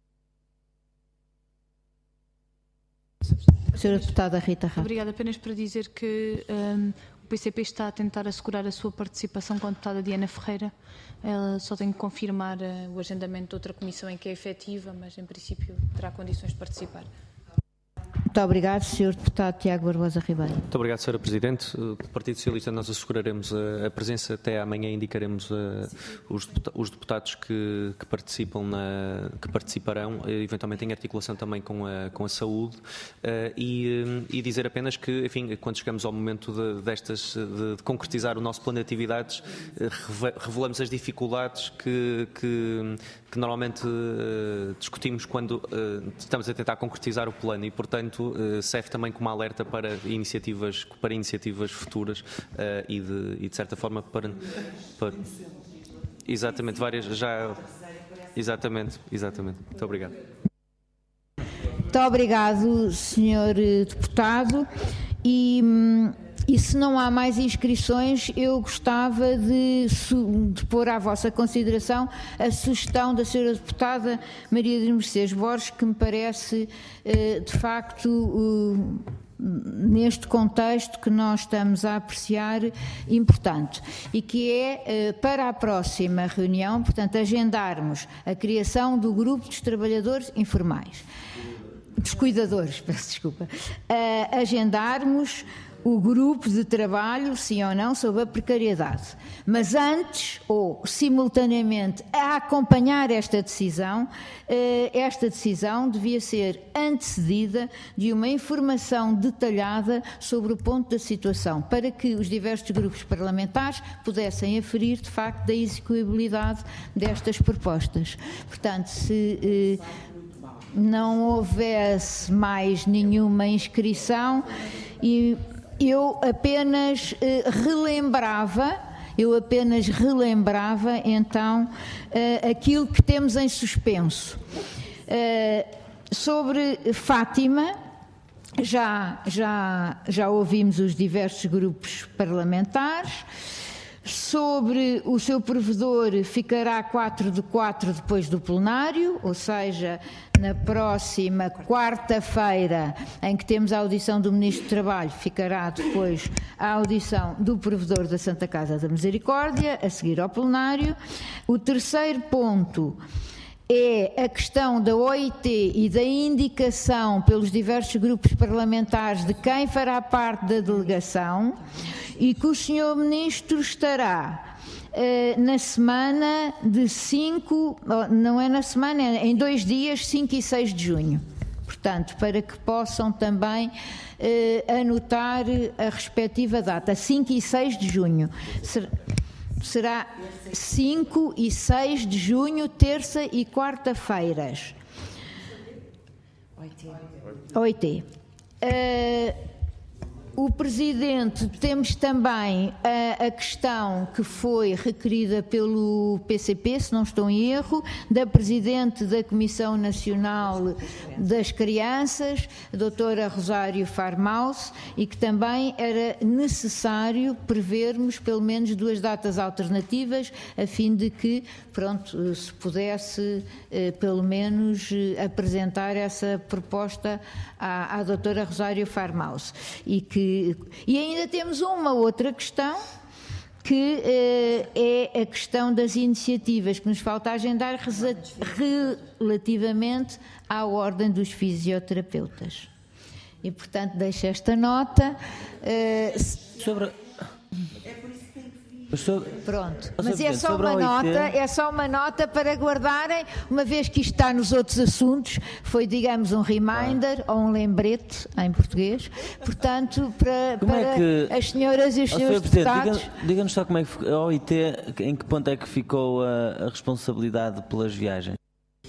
Sra. Deputada Rita Rato. Obrigada. Apenas para dizer que o PCP está a tentar assegurar a sua participação com a deputada Diana Ferreira. Ela só tem que confirmar o agendamento de outra comissão em que é efetiva, mas em princípio terá condições de participar. Muito obrigado, Sr. Deputado Tiago Barbosa Ribeiro. Muito obrigado, Sra. Presidente. Do Partido Socialista nós asseguraremos a presença, até amanhã indicaremos os deputados que participarão, eventualmente em articulação também com a saúde, e dizer apenas que, enfim, quando chegamos ao momento de concretizar o nosso plano de atividades, revelamos as dificuldades que normalmente discutimos quando estamos a tentar concretizar o plano e, portanto, serve também como alerta para iniciativas futuras e de certa forma para exatamente várias já exatamente. Muito obrigado. Muito obrigado, Sr. Deputado. E se não há mais inscrições, eu gostava de pôr à vossa consideração a sugestão da Sra. Deputada Maria dos Mercedes Borges, que me parece, de facto, neste contexto que nós estamos a apreciar, importante, e que é para a próxima reunião, portanto, agendarmos a criação do grupo dos trabalhadores informais, dos cuidadores, peço desculpa, agendarmos o grupo de trabalho, sim ou não, sobre a precariedade. Mas antes, ou simultaneamente, a acompanhar esta decisão devia ser antecedida de uma informação detalhada sobre o ponto da situação, para que os diversos grupos parlamentares pudessem aferir, de facto, da execuibilidade destas propostas. Portanto, se não houvesse mais nenhuma inscrição, eu apenas relembrava, eu apenas relembrava então aquilo que temos em suspenso. Sobre Fátima, já ouvimos os diversos grupos parlamentares. Sobre o seu provedor, ficará 4/4 depois do plenário, ou seja, na próxima quarta-feira, em que temos a audição do Ministro do Trabalho, ficará depois a audição do provedor da Santa Casa da Misericórdia, a seguir ao plenário. O terceiro ponto é a questão da OIT e da indicação pelos diversos grupos parlamentares de quem fará parte da delegação, e que o Sr. Ministro estará na semana de 5, não é na semana, é em 2 dias, 5 e 6 de junho. Portanto, para que possam também anotar a respectiva data, 5 e 6 de junho. Será 5 e 6 de junho, terça e quarta-feiras. OIT. O Presidente, temos também a questão que foi requerida pelo PCP, se não estou em erro, da Presidente da Comissão Nacional das Crianças, a doutora Rosário Farmaus, e que também era necessário prevermos pelo menos 2 datas alternativas, a fim de que, pronto, se pudesse pelo menos apresentar essa proposta à doutora Rosário Farmaus. E ainda temos uma outra questão, que é a questão das iniciativas que nos falta agendar relativamente à Ordem dos Fisioterapeutas. E, portanto, deixo esta nota. Pronto, mas é só uma nota para guardarem, uma vez que isto está nos outros assuntos, foi, digamos, um reminder ou um lembrete em português, portanto, para as senhoras e os senhores deputados. Diga-nos só como é que a OIT, em que ponto é que ficou a responsabilidade pelas viagens?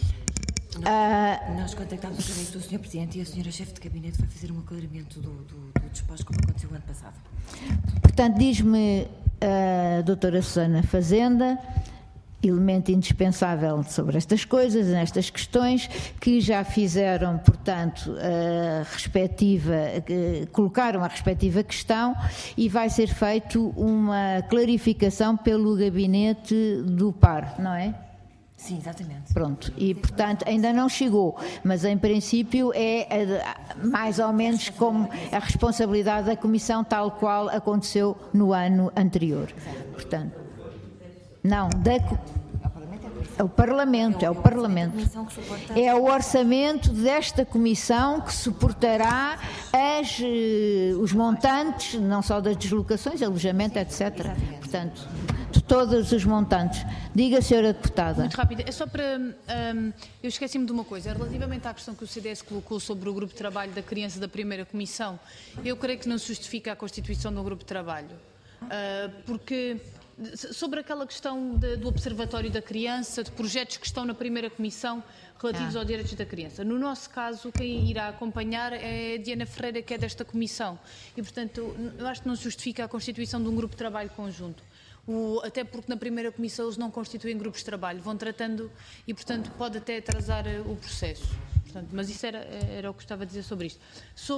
Nós contactámos através do Sr. Presidente, e a Sra. Chefe de Gabinete vai fazer um aclaramento do despacho, como aconteceu o ano passado. Portanto, diz-me a doutora Susana Fazenda, elemento indispensável sobre estas coisas, nestas questões, que já fizeram, portanto, colocaram a respectiva questão, e vai ser feito uma clarificação pelo gabinete do PAR, não é? Sim, exatamente. Pronto, e portanto ainda não chegou, mas em princípio é mais ou menos como a responsabilidade da Comissão, tal qual aconteceu no ano anterior. Portanto, não, é o Parlamento. É o orçamento desta Comissão que suportará os montantes, não só das deslocações, alojamento, etc. Portanto, de todos os montantes. Diga, Sra. Deputada. Muito rápido. É só para... eu esqueci-me de uma coisa. Relativamente à questão que o CDS colocou sobre o grupo de trabalho da criança da primeira comissão, eu creio que não se justifica a constituição do grupo de trabalho. Porque... Sobre aquela questão do Observatório da Criança, de projetos que estão na primeira comissão relativos aos direitos da criança. No nosso caso, quem irá acompanhar é a Diana Ferreira, que é desta comissão. E, portanto, eu acho que não se justifica a constituição de um grupo de trabalho conjunto. Até porque na primeira comissão eles não constituem grupos de trabalho, vão tratando e, portanto, pode até atrasar o processo. Portanto, mas isso era o que gostava de dizer sobre isto.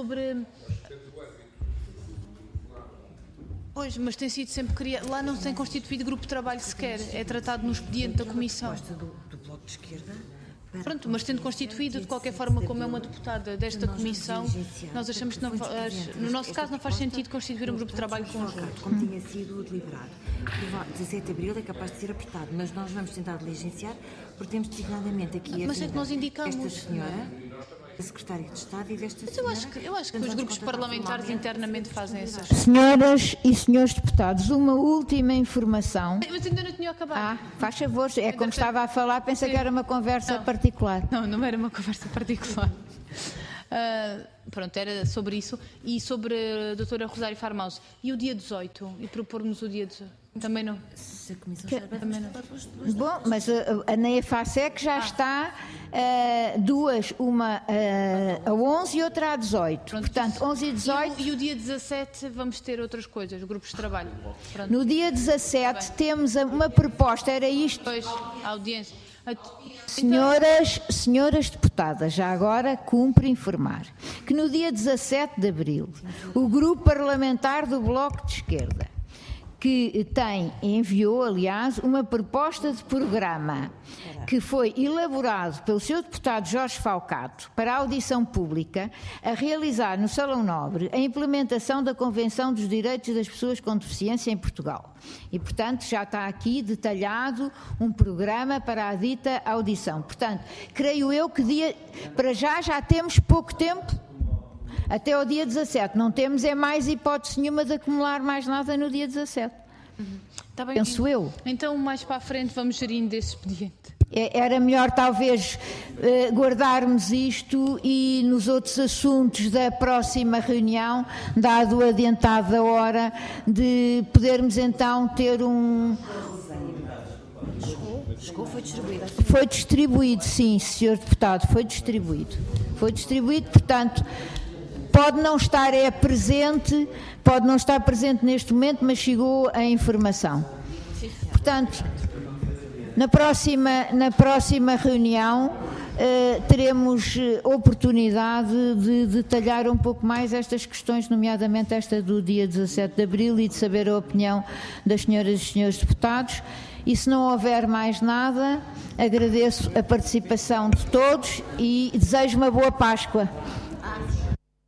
Pois, mas tem sido sempre criado. Lá não se tem constituído grupo de trabalho sequer. É tratado no expediente da Comissão. Do Bloco de Esquerda. Pronto, mas tendo constituído, de qualquer forma, como é uma deputada desta Comissão, nós achamos que, no nosso caso, não faz sentido constituir um grupo de trabalho conjunto. Como tinha sido deliberado. 17 de abril é capaz de ser apertado, mas nós vamos tentar diligenciar, porque temos designadamente aqui mas é que nós indicamos esta senhora, a Secretária de Estado, e desta senhora... Eu acho que os grupos parlamentares internamente fazem essas... Senhoras e senhores deputados, uma última informação. Mas ainda não tinha acabado. Faz favor, é como estava a falar, pensei que era uma conversa particular. Não era uma conversa particular. Pronto, era sobre isso. E sobre a doutora Rosário Farmaus. E o dia 18? E propormos o dia 18? Também não. Se a Comissão também não. Bom, mas na EFASEC já está duas, uma a 11 e outra a 18. Pronto. Portanto, 11 e 18... E o dia 17 vamos ter outras coisas, grupos de trabalho. Pronto. No dia 17 temos uma proposta, era isto... Depois, a audiência... Senhoras deputadas, já agora cumpre informar que no dia 17 de abril o grupo parlamentar do Bloco de Esquerda, que enviou, aliás, uma proposta de programa que foi elaborado pelo Sr. Deputado Jorge Falcato para a audição pública, a realizar no Salão Nobre a implementação da Convenção dos Direitos das Pessoas com Deficiência em Portugal. E, portanto, já está aqui detalhado um programa para a dita audição. Portanto, creio eu que para já temos pouco tempo. Até ao dia 17. Não temos mais hipótese nenhuma de acumular mais nada no dia 17. Tá bem, penso eu. Então, mais para a frente, vamos gerindo esse expediente. Era melhor, talvez, guardarmos isto e nos outros assuntos da próxima reunião, dado o adiantado da hora, de podermos então ter um... Chegou, foi distribuído. Foi distribuído, sim, Sr. Deputado, foi distribuído. Foi distribuído, portanto... Pode não estar presente neste momento, mas chegou a informação. Portanto, na próxima reunião teremos oportunidade de detalhar um pouco mais estas questões, nomeadamente esta do dia 17 de abril, e de saber a opinião das senhoras e senhores deputados. E se não houver mais nada, agradeço a participação de todos e desejo uma boa Páscoa.